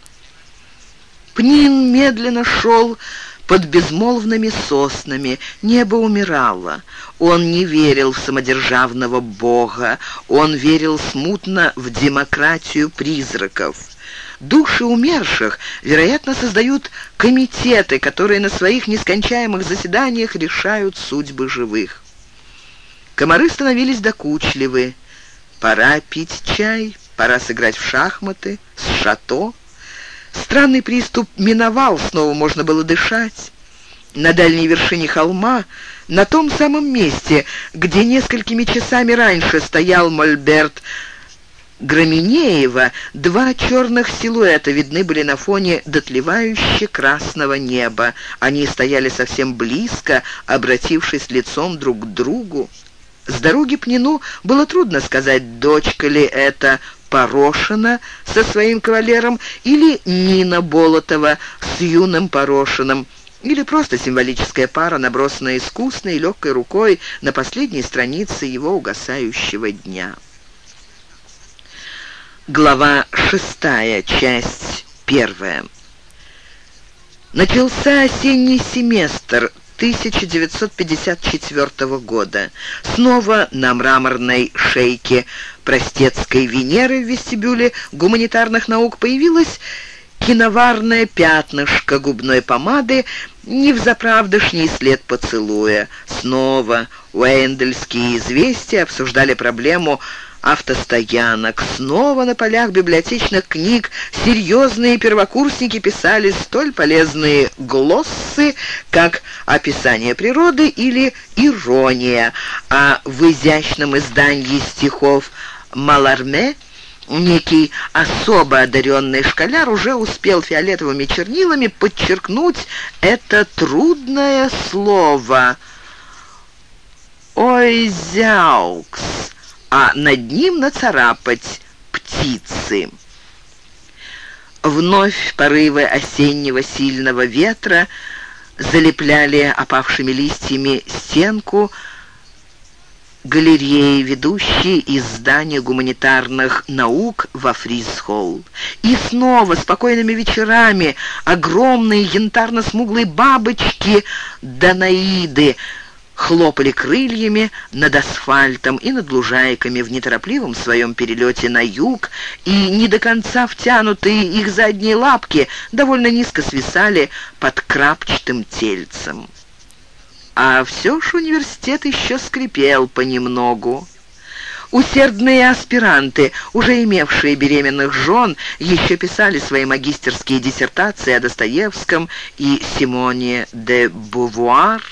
Пнин медленно шел под безмолвными соснами, небо умирало. Он не верил в самодержавного бога, он верил смутно в демократию призраков. Души умерших, вероятно, создают комитеты, которые на своих нескончаемых заседаниях решают судьбы живых. Комары становились докучливы. Пора пить чай, пора сыграть в шахматы, с шато. Странный приступ миновал, снова можно было дышать. На дальней вершине холма, на том самом месте, где несколькими часами раньше стоял мольберт Граменеева, два черных силуэта видны были на фоне дотлевающе красного неба. Они стояли совсем близко, обратившись лицом друг к другу. С дороги Пнину было трудно сказать, дочка ли это Порошина со своим кавалером или Нина Болотова с юным Порошиным, или просто символическая пара, набросанная искусной и легкой рукой на последней странице его угасающего дня. Глава шестая, часть первая. Начался осенний семестр тысяча девятьсот пятьдесят четвёртого года. Снова на мраморной шейке простецкой Венеры в вестибюле гуманитарных наук появилось киноварное пятнышко губной помады, невзаправдышний след поцелуя. Снова уэндельские известия обсуждали проблему автостоянок. Снова на полях библиотечных книг серьезные первокурсники писали столь полезные глоссы, как «Описание природы» или «Ирония», а в изящном издании стихов «Маларме» некий особо одаренный школяр уже успел фиолетовыми чернилами подчеркнуть это трудное слово «ойзяукс», а над ним нацарапать «птицы». Вновь порывы осеннего сильного ветра залепляли опавшими листьями стенку галереи, ведущей из здания гуманитарных наук во Фриз-холл. И снова спокойными вечерами огромные янтарно-смуглые бабочки Данаиды хлопали крыльями над асфальтом и над лужайками в неторопливом своем перелете на юг, и не до конца втянутые их задние лапки довольно низко свисали под крапчатым тельцем. А все ж университет еще скрипел понемногу. Усердные аспиранты, уже имевшие беременных жен, еще писали свои магистерские диссертации о Достоевском и Симоне де Бувуар.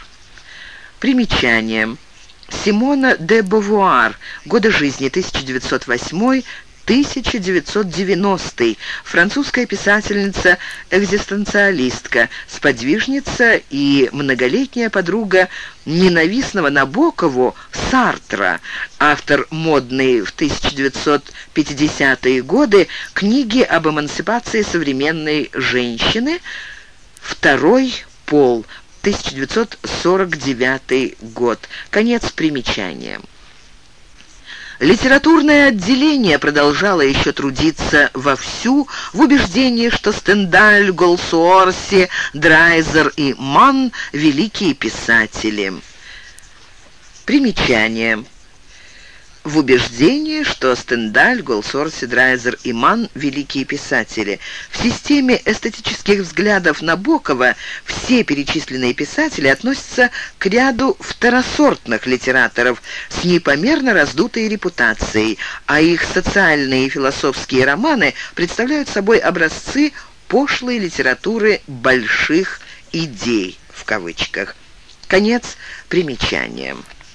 Примечание. Симона де Бувуар. Годы жизни тысяча девятьсот восьмой — тысяча девятьсот девяностый. Французская писательница-экзистенциалистка, сподвижница и многолетняя подруга ненавистного Набокову Сартра, автор модной в тысяча девятьсот пятидесятые годы книги об эмансипации современной женщины «Второй пол», тысяча девятьсот сорок девятый год. Конец примечания. Литературное отделение продолжало еще трудиться вовсю в убеждении, что Стендаль, Голсуорси, Драйзер и Манн – великие писатели. Примечание. В убеждении, что Стендаль, Голсуорси, Драйзер и Манн – великие писатели. В системе эстетических взглядов Набокова все перечисленные писатели относятся к ряду второсортных литераторов с непомерно раздутой репутацией, а их социальные и философские романы представляют собой образцы пошлой литературы «больших идей» в кавычках. Конец примечания.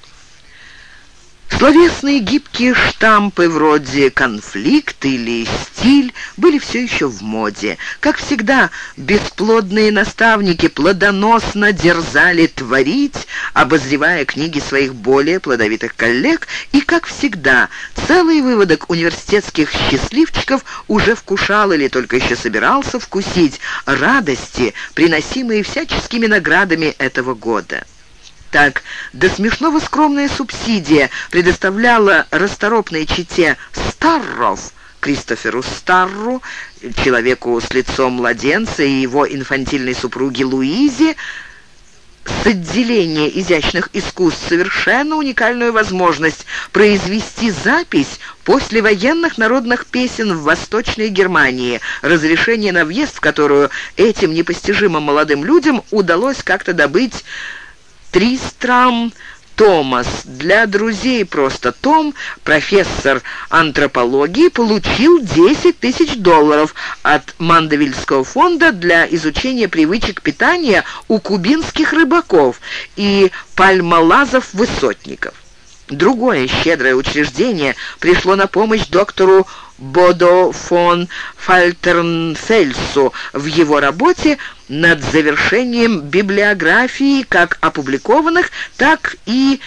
Словесные гибкие штампы вроде «конфликт» или «стиль» были все еще в моде. Как всегда, бесплодные наставники плодоносно дерзали творить, обозревая книги своих более плодовитых коллег, и, как всегда, целый выводок университетских счастливчиков уже вкушал или только еще собирался вкусить радости, приносимые всяческими наградами этого года. Так, до смешного скромная субсидия предоставляла расторопной чете Старров, Кристоферу Старру, человеку с лицом младенца, и его инфантильной супруге Луизе, с отделения изящных искусств совершенно уникальную возможность произвести запись послевоенных народных песен в Восточной Германии, разрешение на въезд в которую этим непостижимым молодым людям удалось как-то добыть Тристрам Томас. Для друзей просто Том, профессор антропологии, получил десять тысяч долларов от Мандевильского фонда для изучения привычек питания у кубинских рыбаков и пальмолазов-высотников. Другое щедрое учреждение пришло на помощь доктору Бодо фон Фальтернфельсу в его работе над завершением библиографии как опубликованных, так и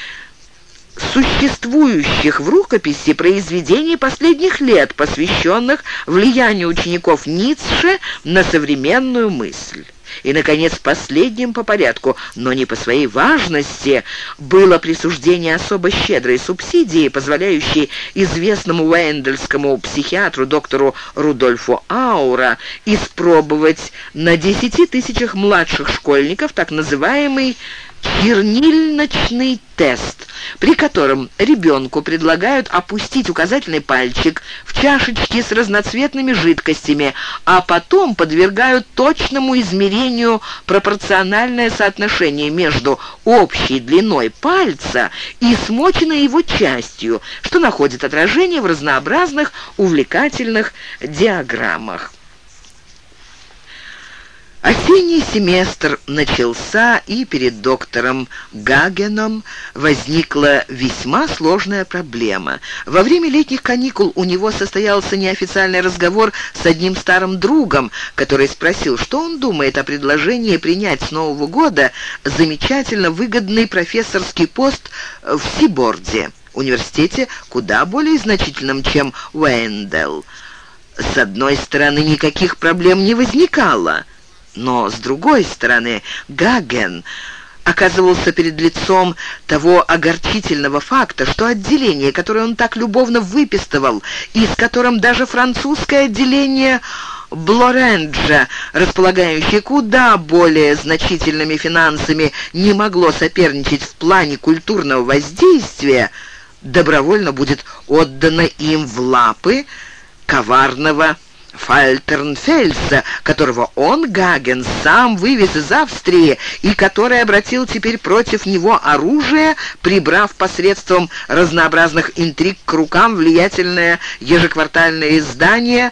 существующих в рукописи произведений последних лет, посвященных влиянию учеников Ницше на современную мысль. И, наконец, последним по порядку, но не по своей важности, было присуждение особо щедрой субсидии, позволяющей известному вендельскому психиатру доктору Рудольфу Аура испробовать на десяти тысячах младших школьников так называемый чернильночный тест, при котором ребенку предлагают опустить указательный пальчик в чашечки с разноцветными жидкостями, а потом подвергают точному измерению пропорциональное соотношение между общей длиной пальца и смоченной его частью, что находит отражение в разнообразных увлекательных диаграммах. Осенний семестр начался, и перед доктором Гагеном возникла весьма сложная проблема. Во время летних каникул у него состоялся неофициальный разговор с одним старым другом, который спросил, что он думает о предложении принять с Нового года замечательно выгодный профессорский пост в Сиборде, университете куда более значительном, чем Уэндел. С одной стороны, никаких проблем не возникало. Но, с другой стороны, Гаген оказывался перед лицом того огорчительного факта, что отделение, которое он так любовно выписывал, и с которым даже французское отделение Блоренджа, располагающее куда более значительными финансами, не могло соперничать в плане культурного воздействия, добровольно будет отдано им в лапы коварного Фальтернфельса, которого он, Гаген, сам вывез из Австрии и который обратил теперь против него оружие, прибрав посредством разнообразных интриг к рукам влиятельное ежеквартальное издание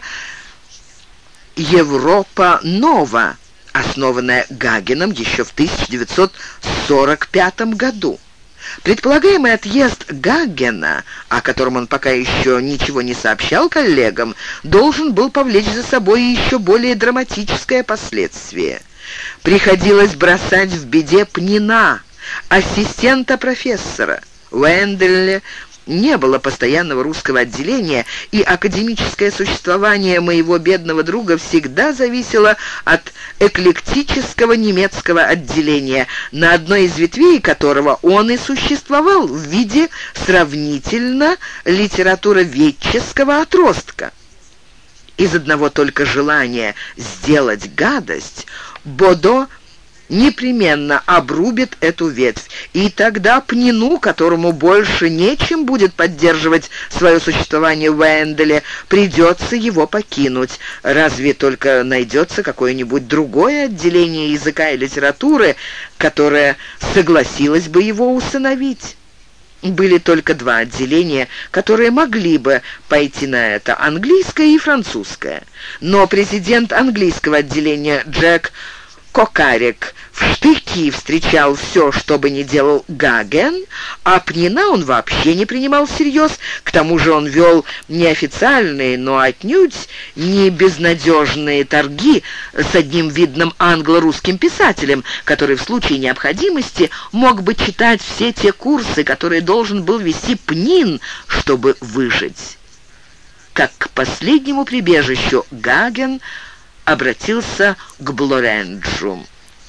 «Европа Нова», основанное Гагеном еще в тысяча девятьсот сорок пятом году. Предполагаемый отъезд Гагена, о котором он пока еще ничего не сообщал коллегам, должен был повлечь за собой еще более драматическое последствие. Приходилось бросать в беде Пнина, ассистента профессора. В Уэнделе не было постоянного русского отделения, и академическое существование моего бедного друга всегда зависело от эклектического немецкого отделения, на одной из ветвей которого он и существовал в виде сравнительно литературоведческого отростка. Из одного только желания сделать гадость Бодо непременно обрубит эту ветвь, и тогда Пнину, которому больше нечем будет поддерживать свое существование в Уэнделе, придется его покинуть. Разве только найдется какое-нибудь другое отделение языка и литературы, которое согласилось бы его усыновить. Были только два отделения, которые могли бы пойти на это — английское и французское. Но президент английского отделения Джек Кокарик в штыки встречал все, что бы ни делал Гаген, а Пнина он вообще не принимал всерьез. К тому же он вел неофициальные, но отнюдь не безнадежные торги с одним видным англо-русским писателем, который в случае необходимости мог бы читать все те курсы, которые должен был вести Пнин, чтобы выжить. Как к последнему прибежищу Гаген обратился к Блоренджу.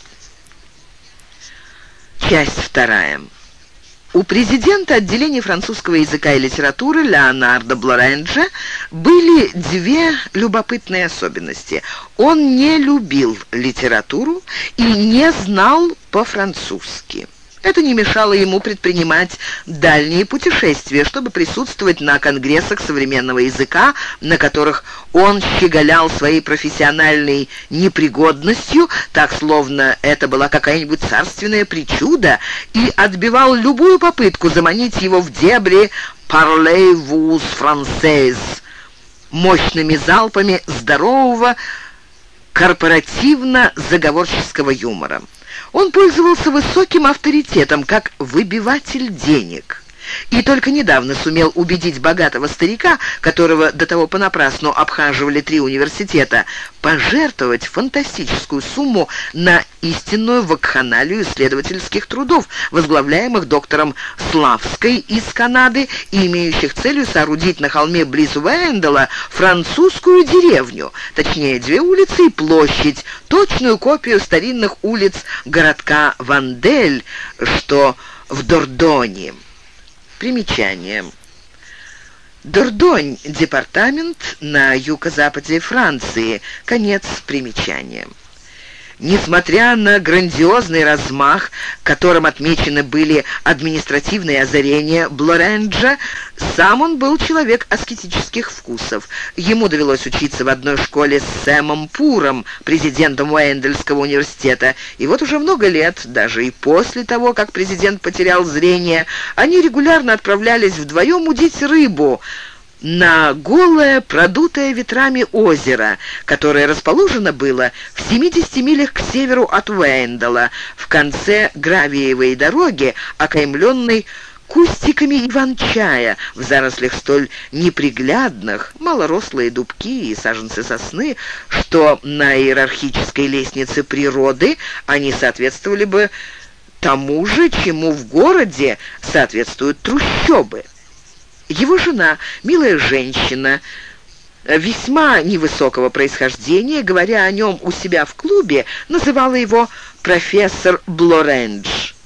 Часть вторая. У президента отделения французского языка и литературы Леонардо Блоренджа были две любопытные особенности. Он не любил литературу и не знал по-французски. Это не мешало ему предпринимать дальние путешествия, чтобы присутствовать на конгрессах современного языка, на которых он щеголял своей профессиональной непригодностью, так словно это была какая-нибудь царственная причуда, и отбивал любую попытку заманить его в дебри «Parlez-vous français» мощными залпами здорового корпоративно-заговорческого юмора. Он пользовался высоким авторитетом как выбиватель денег. И только недавно сумел убедить богатого старика, которого до того понапрасну обхаживали три университета, пожертвовать фантастическую сумму на истинную вакханалию исследовательских трудов, возглавляемых доктором Славской из Канады и имеющих целью соорудить на холме близ Уэндела французскую деревню, точнее две улицы и площадь, точную копию старинных улиц городка Вандель, что в Дордоне. Примечание. Дордонь — департамент на юго-западе Франции. Конец примечания. Несмотря на грандиозный размах, которым отмечены были административные озарения Блоренджа, сам он был человек аскетических вкусов. Ему довелось учиться в одной школе с Сэмом Пуром, президентом Уэндельского университета, и вот уже много лет, даже и после того, как президент потерял зрение, они регулярно отправлялись вдвоем удить рыбу на голое, продутое ветрами озеро, которое расположено было в семидесяти милях к северу от Уэндела, в конце гравиевой дороги, окаймленной кустиками иван-чая, в зарослях столь неприглядных, малорослые дубки и саженцы сосны, что на иерархической лестнице природы они соответствовали бы тому же, чему в городе соответствуют трущобы. Его жена, милая женщина, весьма невысокого происхождения, говоря о нем у себя в клубе, называла его профессор Блорендж.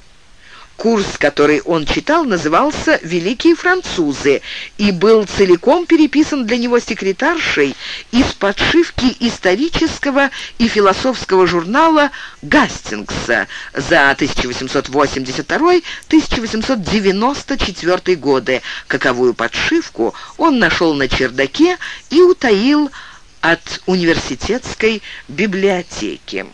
Курс, который он читал, назывался «Великие французы» и был целиком переписан для него секретаршей из подшивки исторического и философского журнала «Гастингса» за тысяча восемьсот восемьдесят второй — тысяча восемьсот девяносто четвёртый годы, каковую подшивку он нашел на чердаке и утаил от университетской библиотеки.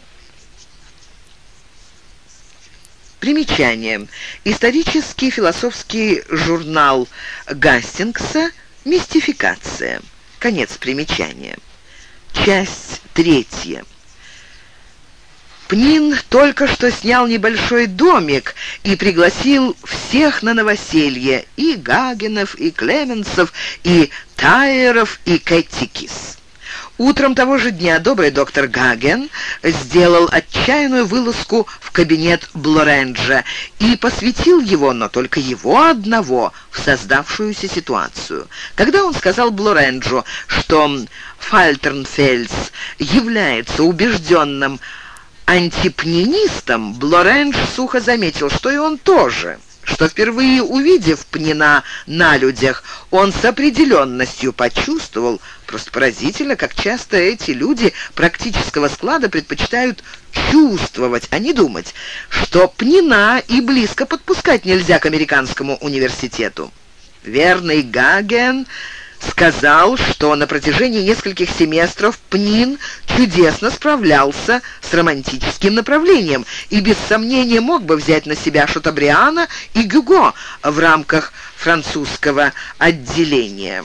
Примечание. Исторический философский журнал Гастингса «Мистификация». Конец примечания. Часть третья. Пнин только что снял небольшой домик и пригласил всех на новоселье, и Гагенов, и Клеменсов, и Тайеров, и Кэттикис. Утром того же дня добрый доктор Гаген сделал отчаянную вылазку в кабинет Блоренджа и посвятил его, но только его одного, в создавшуюся ситуацию. Когда он сказал Блоренджу, что Фальтернфельс является убежденным антипнинистом, Блорендж сухо заметил, что и он тоже, что впервые увидев Пнина на людях, он с определенностью почувствовал, просто поразительно, как часто эти люди практического склада предпочитают чувствовать, а не думать, что Пнина и близко подпускать нельзя к американскому университету. Верный Гаген сказал, что на протяжении нескольких семестров Пнин чудесно справлялся с романтическим направлением и без сомнения мог бы взять на себя Шатобриана и Гюго в рамках французского отделения.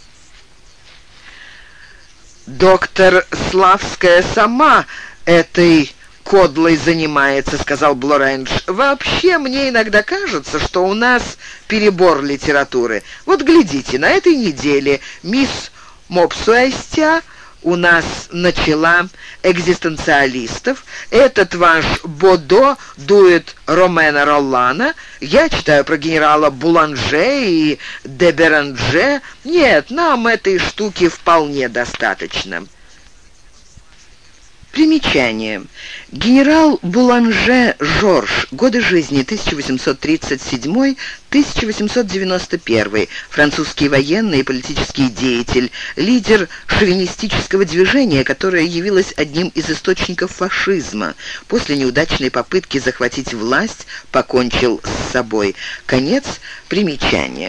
«Доктор Славская сама этой кодлой занимается», — сказал Блорендж. «Вообще, мне иногда кажется, что у нас перебор литературы. Вот глядите, на этой неделе мисс Мопсуэстя у нас начала экзистенциалистов, этот ваш Бодо дует Ромена Роллана, я читаю про генерала Буланже и де Беранже. Нет, нам этой штуки вполне достаточно». Примечание. Генерал Буланже Жорж. Годы жизни тысяча восемьсот тридцать седьмой — тысяча восемьсот девяносто первый. Французский военный и политический деятель, лидер шовинистического движения, которое явилось одним из источников фашизма. После неудачной попытки захватить власть покончил с собой. Конец примечания.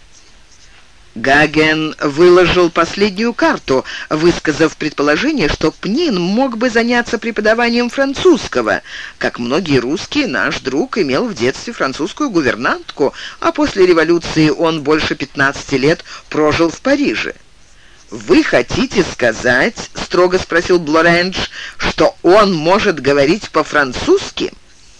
Гаген выложил последнюю карту, высказав предположение, что Пнин мог бы заняться преподаванием французского. Как многие русские, наш друг имел в детстве французскую гувернантку, а после революции он больше пятнадцати лет прожил в Париже. «Вы хотите сказать, — строго спросил Блорендж, — что он может говорить по-французски?»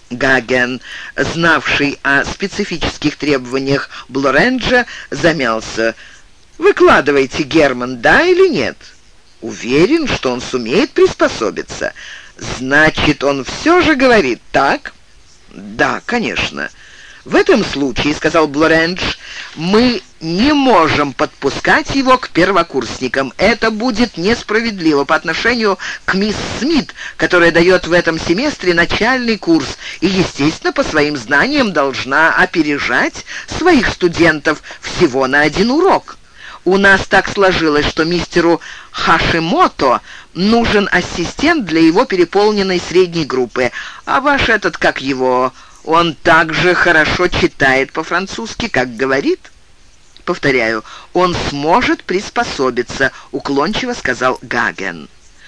Гаген, знавший о специфических требованиях Блоренджа, замялся. «Выкладывайте, Герман, да или нет?» «Уверен, что он сумеет приспособиться». «Значит, он все же говорит так?» «Да, конечно». «В этом случае, — сказал Блорендж, — мы не можем подпускать его к первокурсникам. Это будет несправедливо по отношению к мисс Смит, которая дает в этом семестре начальный курс и, естественно, по своим знаниям должна опережать своих студентов всего на один урок. У нас так сложилось, что мистеру Хашимото нужен ассистент для его переполненной средней группы, а ваш этот, как его... Он также хорошо читает по-французски, как говорит». «Повторяю, он сможет приспособиться», — уклончиво сказал Гаген.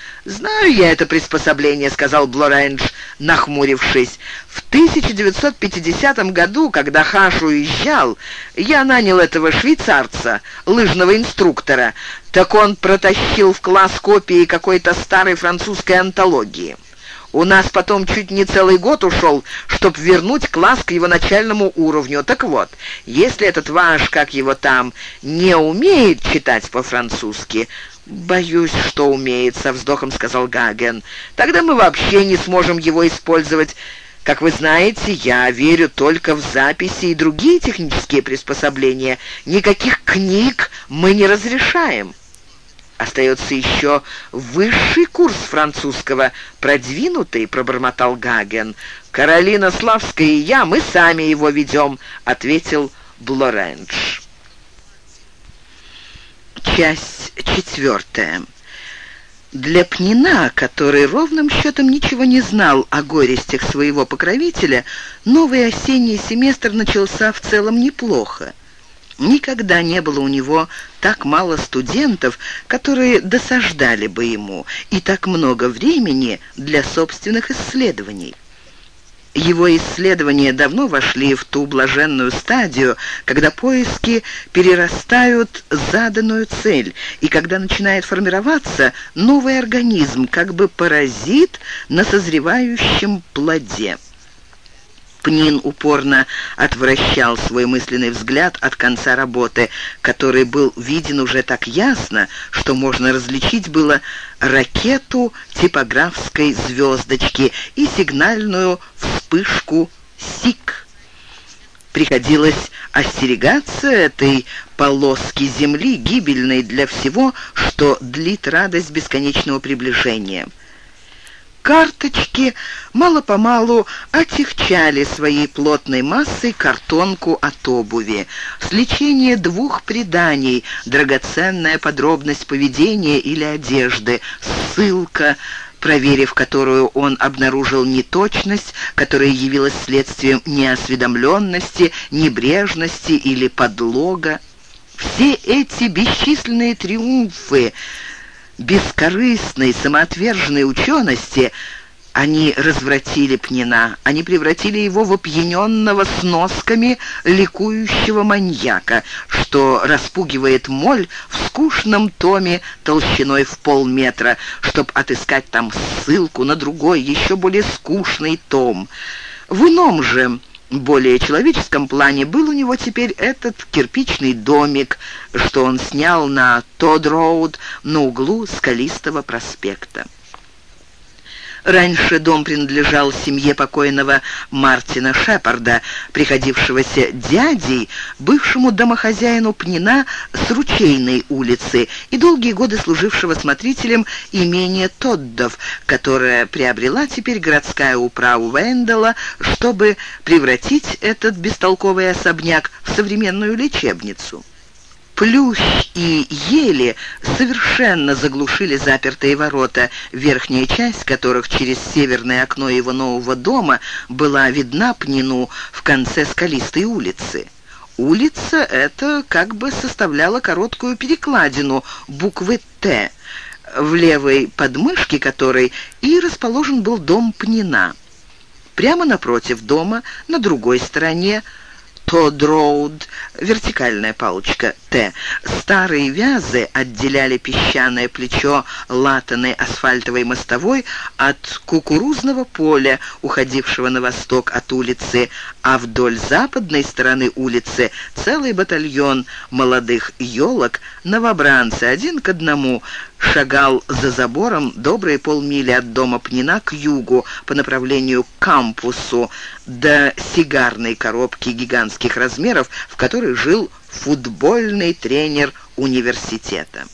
«Знаю я это приспособление», — сказал Блорендж, нахмурившись. «В тысяча девятьсот пятидесятом году, когда Хаш уезжал, я нанял этого швейцарца, лыжного инструктора, так он протащил в класс копии какой-то старой французской антологии. У нас потом чуть не целый год ушел, чтобы вернуть класс к его начальному уровню. Так вот, если этот ваш, как его там, не умеет читать по-французски...» «Боюсь, что умеет», — со вздохом сказал Гаген. «Тогда мы вообще не сможем его использовать. Как вы знаете, я верю только в записи и другие технические приспособления. Никаких книг мы не разрешаем». «Остается еще высший курс французского, продвинутый», — пробормотал Гаген. «Каролина Славская и я, мы сами его ведем», — ответил Блорендж. Часть четвертая. Для Пнина, который ровным счетом ничего не знал о горестях своего покровителя, новый осенний семестр начался в целом неплохо. Никогда не было у него так мало студентов, которые досаждали бы ему, и так много времени для собственных исследований. Его исследования давно вошли в ту блаженную стадию, когда поиски перерастают заданную цель, и когда начинает формироваться новый организм, как бы паразит на созревающем плоде. Пнин упорно отвращал свой мысленный взгляд от конца работы, который был виден уже так ясно, что можно различить было ракету типографской звездочки и сигнальную вспышку СИК. Приходилось остерегаться этой полоски земли, гибельной для всего, что длит радость бесконечного приближения. Карточки мало-помалу отягчали своей плотной массой картонку от обуви. Сличение двух преданий, драгоценная подробность поведения или одежды, ссылка, проверив которую он обнаружил неточность, которая явилась следствием неосведомленности, небрежности или подлога. Все эти бесчисленные триумфы бескорыстной, самоотверженной учености, они развратили Пнина, они превратили его в опьяненного сносками ликующего маньяка, что распугивает моль в скучном томе толщиной в полметра, чтобы отыскать там ссылку на другой, еще более скучный том. В ином же, более человеческом плане был у него теперь этот кирпичный домик, что он снял на Тодд-роуд на углу Скалистого проспекта. Раньше дом принадлежал семье покойного Мартина Шепарда, приходившегося дядей бывшему домохозяину Пнина с Ручейной улицы и долгие годы служившего смотрителем имения Тоддов, которое приобрела теперь городская управа Вендела, чтобы превратить этот бестолковый особняк в современную лечебницу. Плющ и ели совершенно заглушили запертые ворота, верхняя часть которых через северное окно его нового дома была видна Пнину в конце Скалистой улицы. Улица эта как бы составляла короткую перекладину буквы «Т», в левой подмышке которой и расположен был дом Пнина. Прямо напротив дома, на другой стороне, Тодд-роуд, вертикальная палочка «Т». Старые вязы отделяли песчаное плечо латаной асфальтовой мостовой от кукурузного поля, уходившего на восток от улицы, а вдоль западной стороны улицы целый батальон молодых елок, новобранцы, один к одному, шагал за забором добрые полмили от дома Пнина к югу по направлению к кампусу до сигарной коробки гигантских размеров, в которой жил футбольный тренер университета.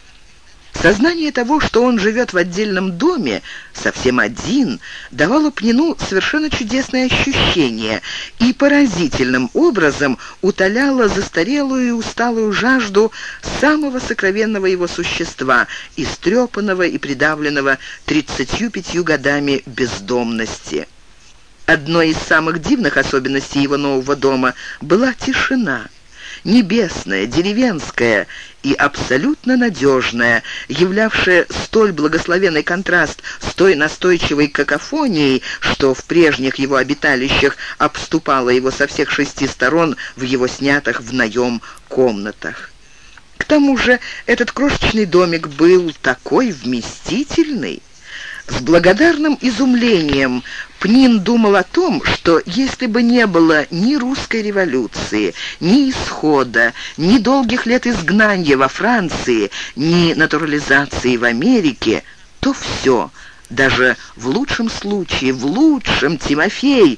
Сознание того, что он живет в отдельном доме, совсем один, давало Пнину совершенно чудесное ощущение и поразительным образом утоляло застарелую и усталую жажду самого сокровенного его существа, истрепанного и придавленного тридцатью пятью годами бездомности. Одной из самых дивных особенностей его нового дома была тишина. Небесная, деревенская и абсолютно надежная, являвшая столь благословенный контраст с той настойчивой какофонией, что в прежних его обиталищах обступала его со всех шести сторон в его снятых в наем комнатах. К тому же этот крошечный домик был такой вместительный. С благодарным изумлением Пнин думал о том, что если бы не было ни русской революции, ни исхода, ни долгих лет изгнания во Франции, ни натурализации в Америке, то все, даже в лучшем случае, в лучшем, Тимофей,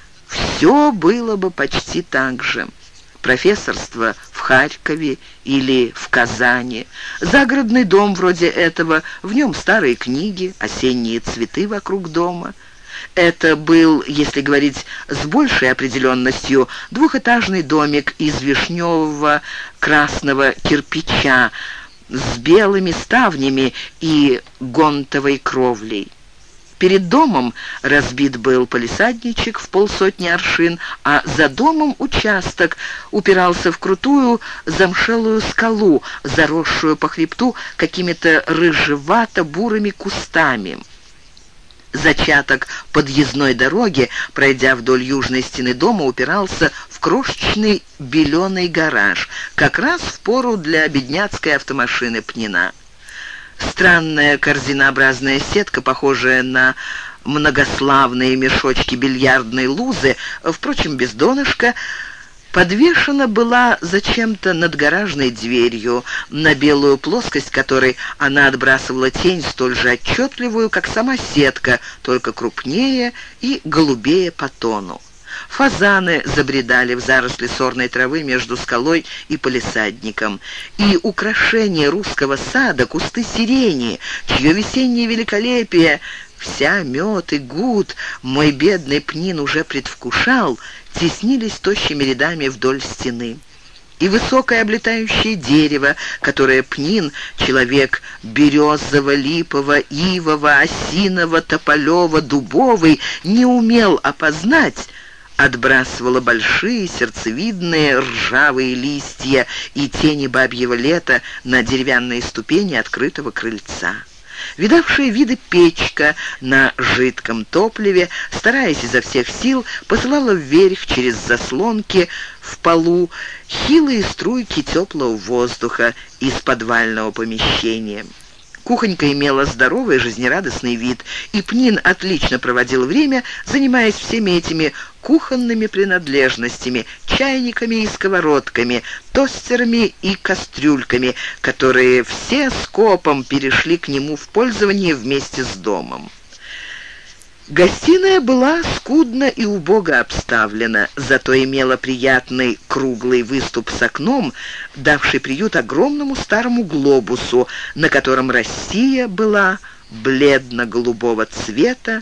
все было бы почти так же. Профессорство в Харькове или в Казани, загородный дом вроде этого, в нем старые книги, осенние цветы вокруг дома. Это был, если говорить с большей определенностью, двухэтажный домик из вишневого красного кирпича с белыми ставнями и гонтовой кровлей. Перед домом разбит был палисадничек в полсотни аршин, а за домом участок упирался в крутую замшелую скалу, заросшую по хребту какими-то рыжевато-бурыми кустами. Зачаток подъездной дороги, пройдя вдоль южной стены дома, упирался в крошечный беленый гараж, как раз в пору для бедняцкой автомашины Пнина. Странная корзинообразная сетка, похожая на многославные мешочки бильярдной лузы, впрочем, без донышка, подвешена была зачем-то над гаражной дверью, на белую плоскость которой она отбрасывала тень столь же отчетливую, как сама сетка, только крупнее и голубее по тону. Фазаны забредали в заросли сорной травы между скалой и палисадником, и украшение русского сада, кусты сирени, чье весеннее великолепие вся мед и гуд мой бедный Пнин уже предвкушал, теснились тощими рядами вдоль стены. И высокое облетающее дерево, которое Пнин, человек березово-липово, ивово, осиново, тополево, дубовый, не умел опознать, отбрасывало большие сердцевидные ржавые листья и тени бабьего лета на деревянные ступени открытого крыльца. Видавшая виды печка на жидком топливе, стараясь изо всех сил, посылала вверх через заслонки в полу хилые струйки теплого воздуха из подвального помещения. Кухонька имела здоровый жизнерадостный вид, и Пнин отлично проводил время, занимаясь всеми этими кухонными принадлежностями, чайниками и сковородками, тостерами и кастрюльками, которые все скопом перешли к нему в пользование вместе с домом. Гостиная была скудно и убого обставлена, зато имела приятный круглый выступ с окном, давший приют огромному старому глобусу, на котором Россия была бледно-голубого цвета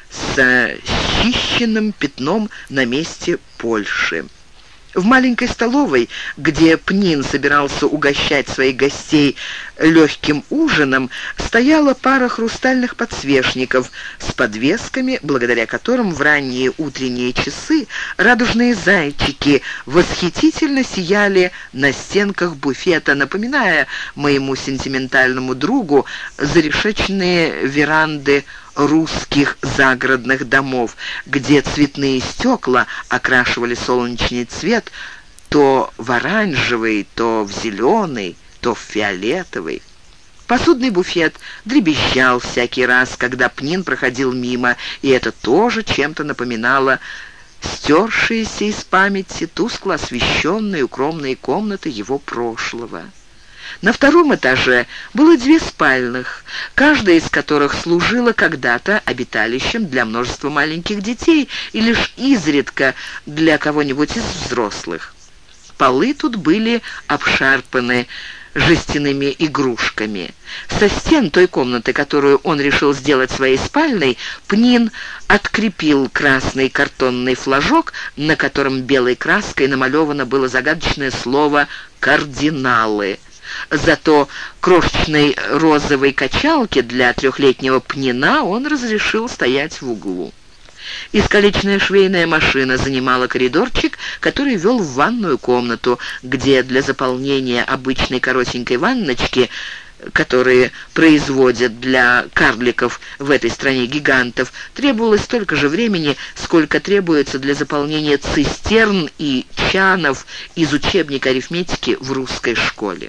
с счищенным пятном на месте Польши. В маленькой столовой, где Пнин собирался угощать своих гостей легким ужином, стояла пара хрустальных подсвечников с подвесками, благодаря которым в ранние утренние часы радужные зайчики восхитительно сияли на стенках буфета, напоминая моему сентиментальному другу зарешеченные веранды русских загородных домов, где цветные стекла окрашивали солнечный цвет то в оранжевый, то в зеленый, то в фиолетовый. Посудный буфет дребезжал всякий раз, когда Пнин проходил мимо, и это тоже чем-то напоминало стершиеся из памяти тускло освещенные укромные комнаты его прошлого. На втором этаже было две спальных, каждая из которых служила когда-то обиталищем для множества маленьких детей и лишь изредка для кого-нибудь из взрослых. Полы тут были обшарпаны жестяными игрушками. Со стен той комнаты, которую он решил сделать своей спальной, Пнин открепил красный картонный флажок, на котором белой краской намалевано было загадочное слово «кардиналы». Зато крошечной розовой качалке для трехлетнего Пнина он разрешил стоять в углу. Искалеченная швейная машина занимала коридорчик, который вел в ванную комнату, где для заполнения обычной коротенькой ванночки, которые производят для карликов в этой стране гигантов, требовалось столько же времени, сколько требуется для заполнения цистерн и чанов из учебника арифметики в русской школе.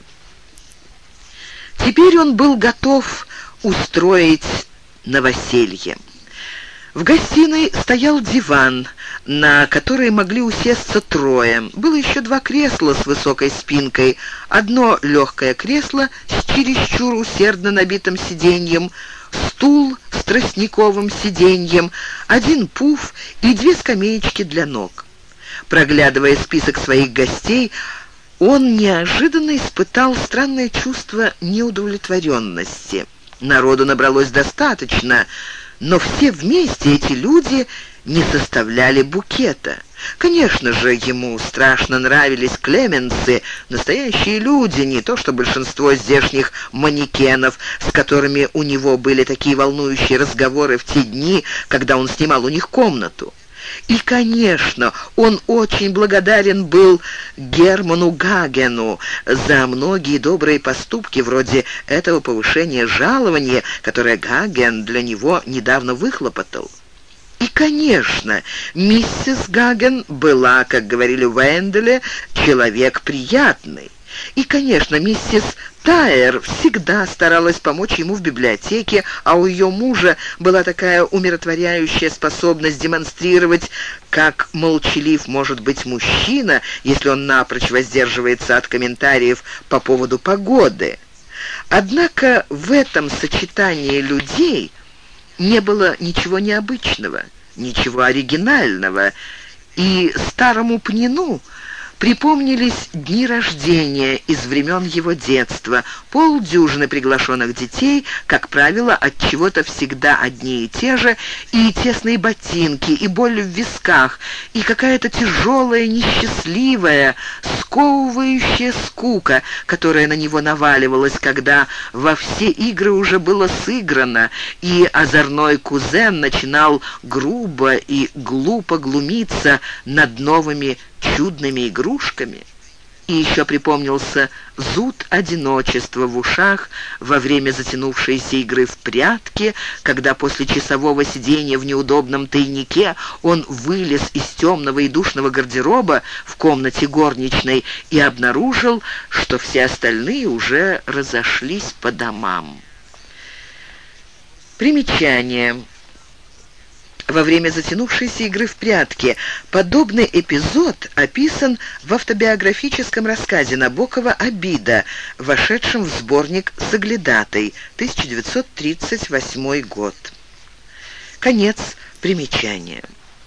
Теперь он был готов устроить новоселье. В гостиной стоял диван, на который могли усесться трое. Было еще два кресла с высокой спинкой. Одно легкое кресло с чересчур усердно набитым сиденьем, стул с тростниковым сиденьем, один пуф и две скамеечки для ног. Проглядывая список своих гостей, он неожиданно испытал странное чувство неудовлетворенности. Народу набралось достаточно, но все вместе эти люди не составляли букета. Конечно же, ему страшно нравились клеменсы, настоящие люди, не то что большинство здешних манекенов, с которыми у него были такие волнующие разговоры в те дни, когда он снимал у них комнату. И, конечно, он очень благодарен был Герману Гагену за многие добрые поступки, вроде этого повышения жалования, которое Гаген для него недавно выхлопотал. И, конечно, миссис Гаген была, как говорили в Венделе, человек приятный. И, конечно, миссис Тайер всегда старалась помочь ему в библиотеке, а у ее мужа была такая умиротворяющая способность демонстрировать, как молчалив может быть мужчина, если он напрочь воздерживается от комментариев по поводу погоды. Однако в этом сочетании людей не было ничего необычного, ничего оригинального, и старому Пнину припомнились дни рождения из времен его детства, полдюжины приглашенных детей, как правило, от чего-то всегда одни и те же, и тесные ботинки, и боль в висках, и какая-то тяжелая, несчастливая, сковывающая скука, которая на него наваливалась, когда во все игры уже было сыграно, и озорной кузен начинал грубо и глупо глумиться над новыми чудными игрушками. И еще припомнился зуд одиночества в ушах во время затянувшейся игры в прятки, когда после часового сидения в неудобном тайнике он вылез из темного и душного гардероба в комнате горничной и обнаружил, что все остальные уже разошлись по домам. Примечание. Во время затянувшейся игры в прятки подобный эпизод описан в автобиографическом рассказе Набокова «Обида», вошедшем в сборник «Соглядатай», тысяча девятьсот тридцать восьмой год. Конец примечания.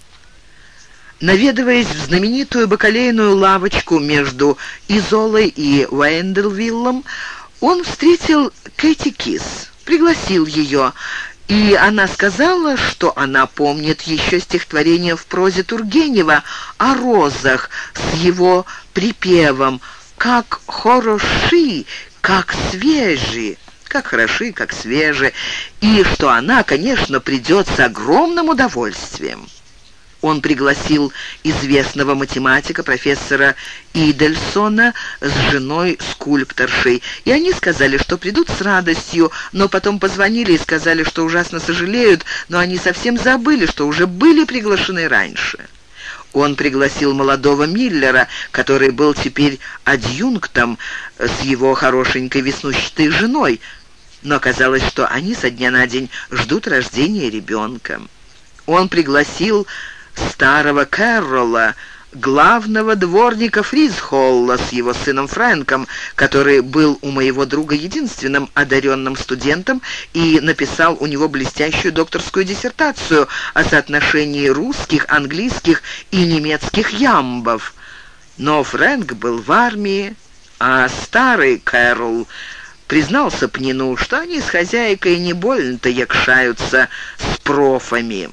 Наведываясь в знаменитую бакалейную лавочку между Изолой и Уэнделвиллом, он встретил Кэти Кис, пригласил ее, и она сказала, что она помнит еще стихотворение в прозе Тургенева о розах с его припевом «Как хороши, как свежи», как хороши, как свежи, и что она, конечно, придет с огромным удовольствием. Он пригласил известного математика, профессора Идельсона, с женой-скульпторшей, и они сказали, что придут с радостью, но потом позвонили и сказали, что ужасно сожалеют, но они совсем забыли, что уже были приглашены раньше. Он пригласил молодого Миллера, который был теперь адъюнктом с его хорошенькой веснущатой женой, но оказалось, что они со дня на день ждут рождения ребенка. Он пригласил старого Кэрролла, главного дворника Фризхолла с его сыном Фрэнком, который был у моего друга единственным одаренным студентом и написал у него блестящую докторскую диссертацию о соотношении русских, английских и немецких ямбов. Но Фрэнк был в армии, а старый Кэрролл признался Пнину, что они с хозяйкой не больно-то якшаются с профами.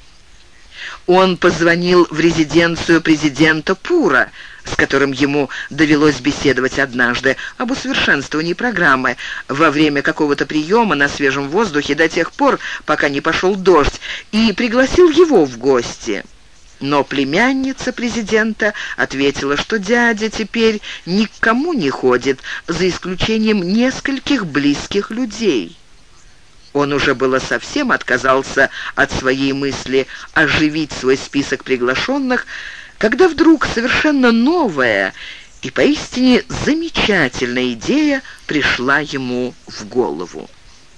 Он позвонил в резиденцию президента Пура, с которым ему довелось беседовать однажды об усовершенствовании программы во время какого-то приема на свежем воздухе до тех пор, пока не пошел дождь, и пригласил его в гости. Но племянница президента ответила, что дядя теперь ни к кому не ходит, за исключением нескольких близких людей. Он уже было совсем отказался от своей мысли оживить свой список приглашенных, когда вдруг совершенно новая и поистине замечательная идея пришла ему в голову.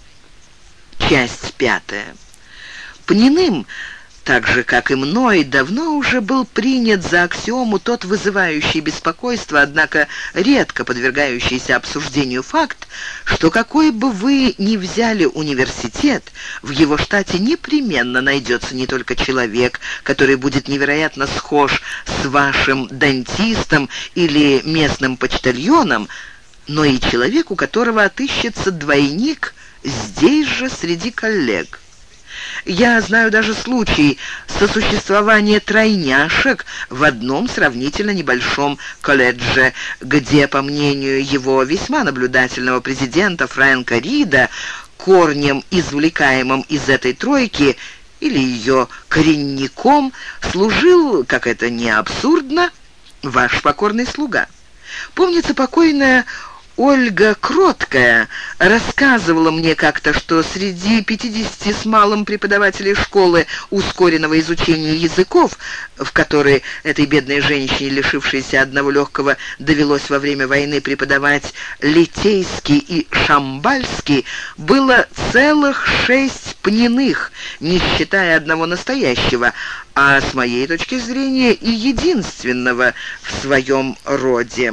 Часть пятая. Пниным, так же, как и мной, давно уже был принят за аксиому тот вызывающий беспокойство, однако редко подвергающийся обсуждению факт, что какой бы вы ни взяли университет, в его штате непременно найдется не только человек, который будет невероятно схож с вашим дантистом или местным почтальоном, но и человек, у которого отыщется двойник здесь же среди коллег. Я знаю даже случай сосуществования тройняшек в одном сравнительно небольшом колледже, где, по мнению его весьма наблюдательного президента Фрэнка Рида, корнем, извлекаемым из этой тройки, или ее коренником служил, как это не абсурдно, ваш покорный слуга. Помнится, покойная Ольга Кроткая рассказывала мне как-то, что среди пятидесяти с малым преподавателей школы ускоренного изучения языков, в которой этой бедной женщине, лишившейся одного легкого, довелось во время войны преподавать литейский и шамбальский, было целых шесть пниных, не считая одного настоящего, а с моей точки зрения и единственного в своем роде.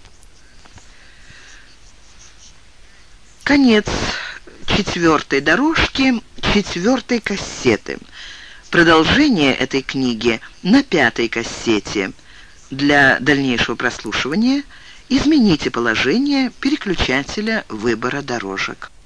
Конец четвертой дорожки, четвертой кассеты. Продолжение этой книги на пятой кассете. Для дальнейшего прослушивания измените положение переключателя выбора дорожек.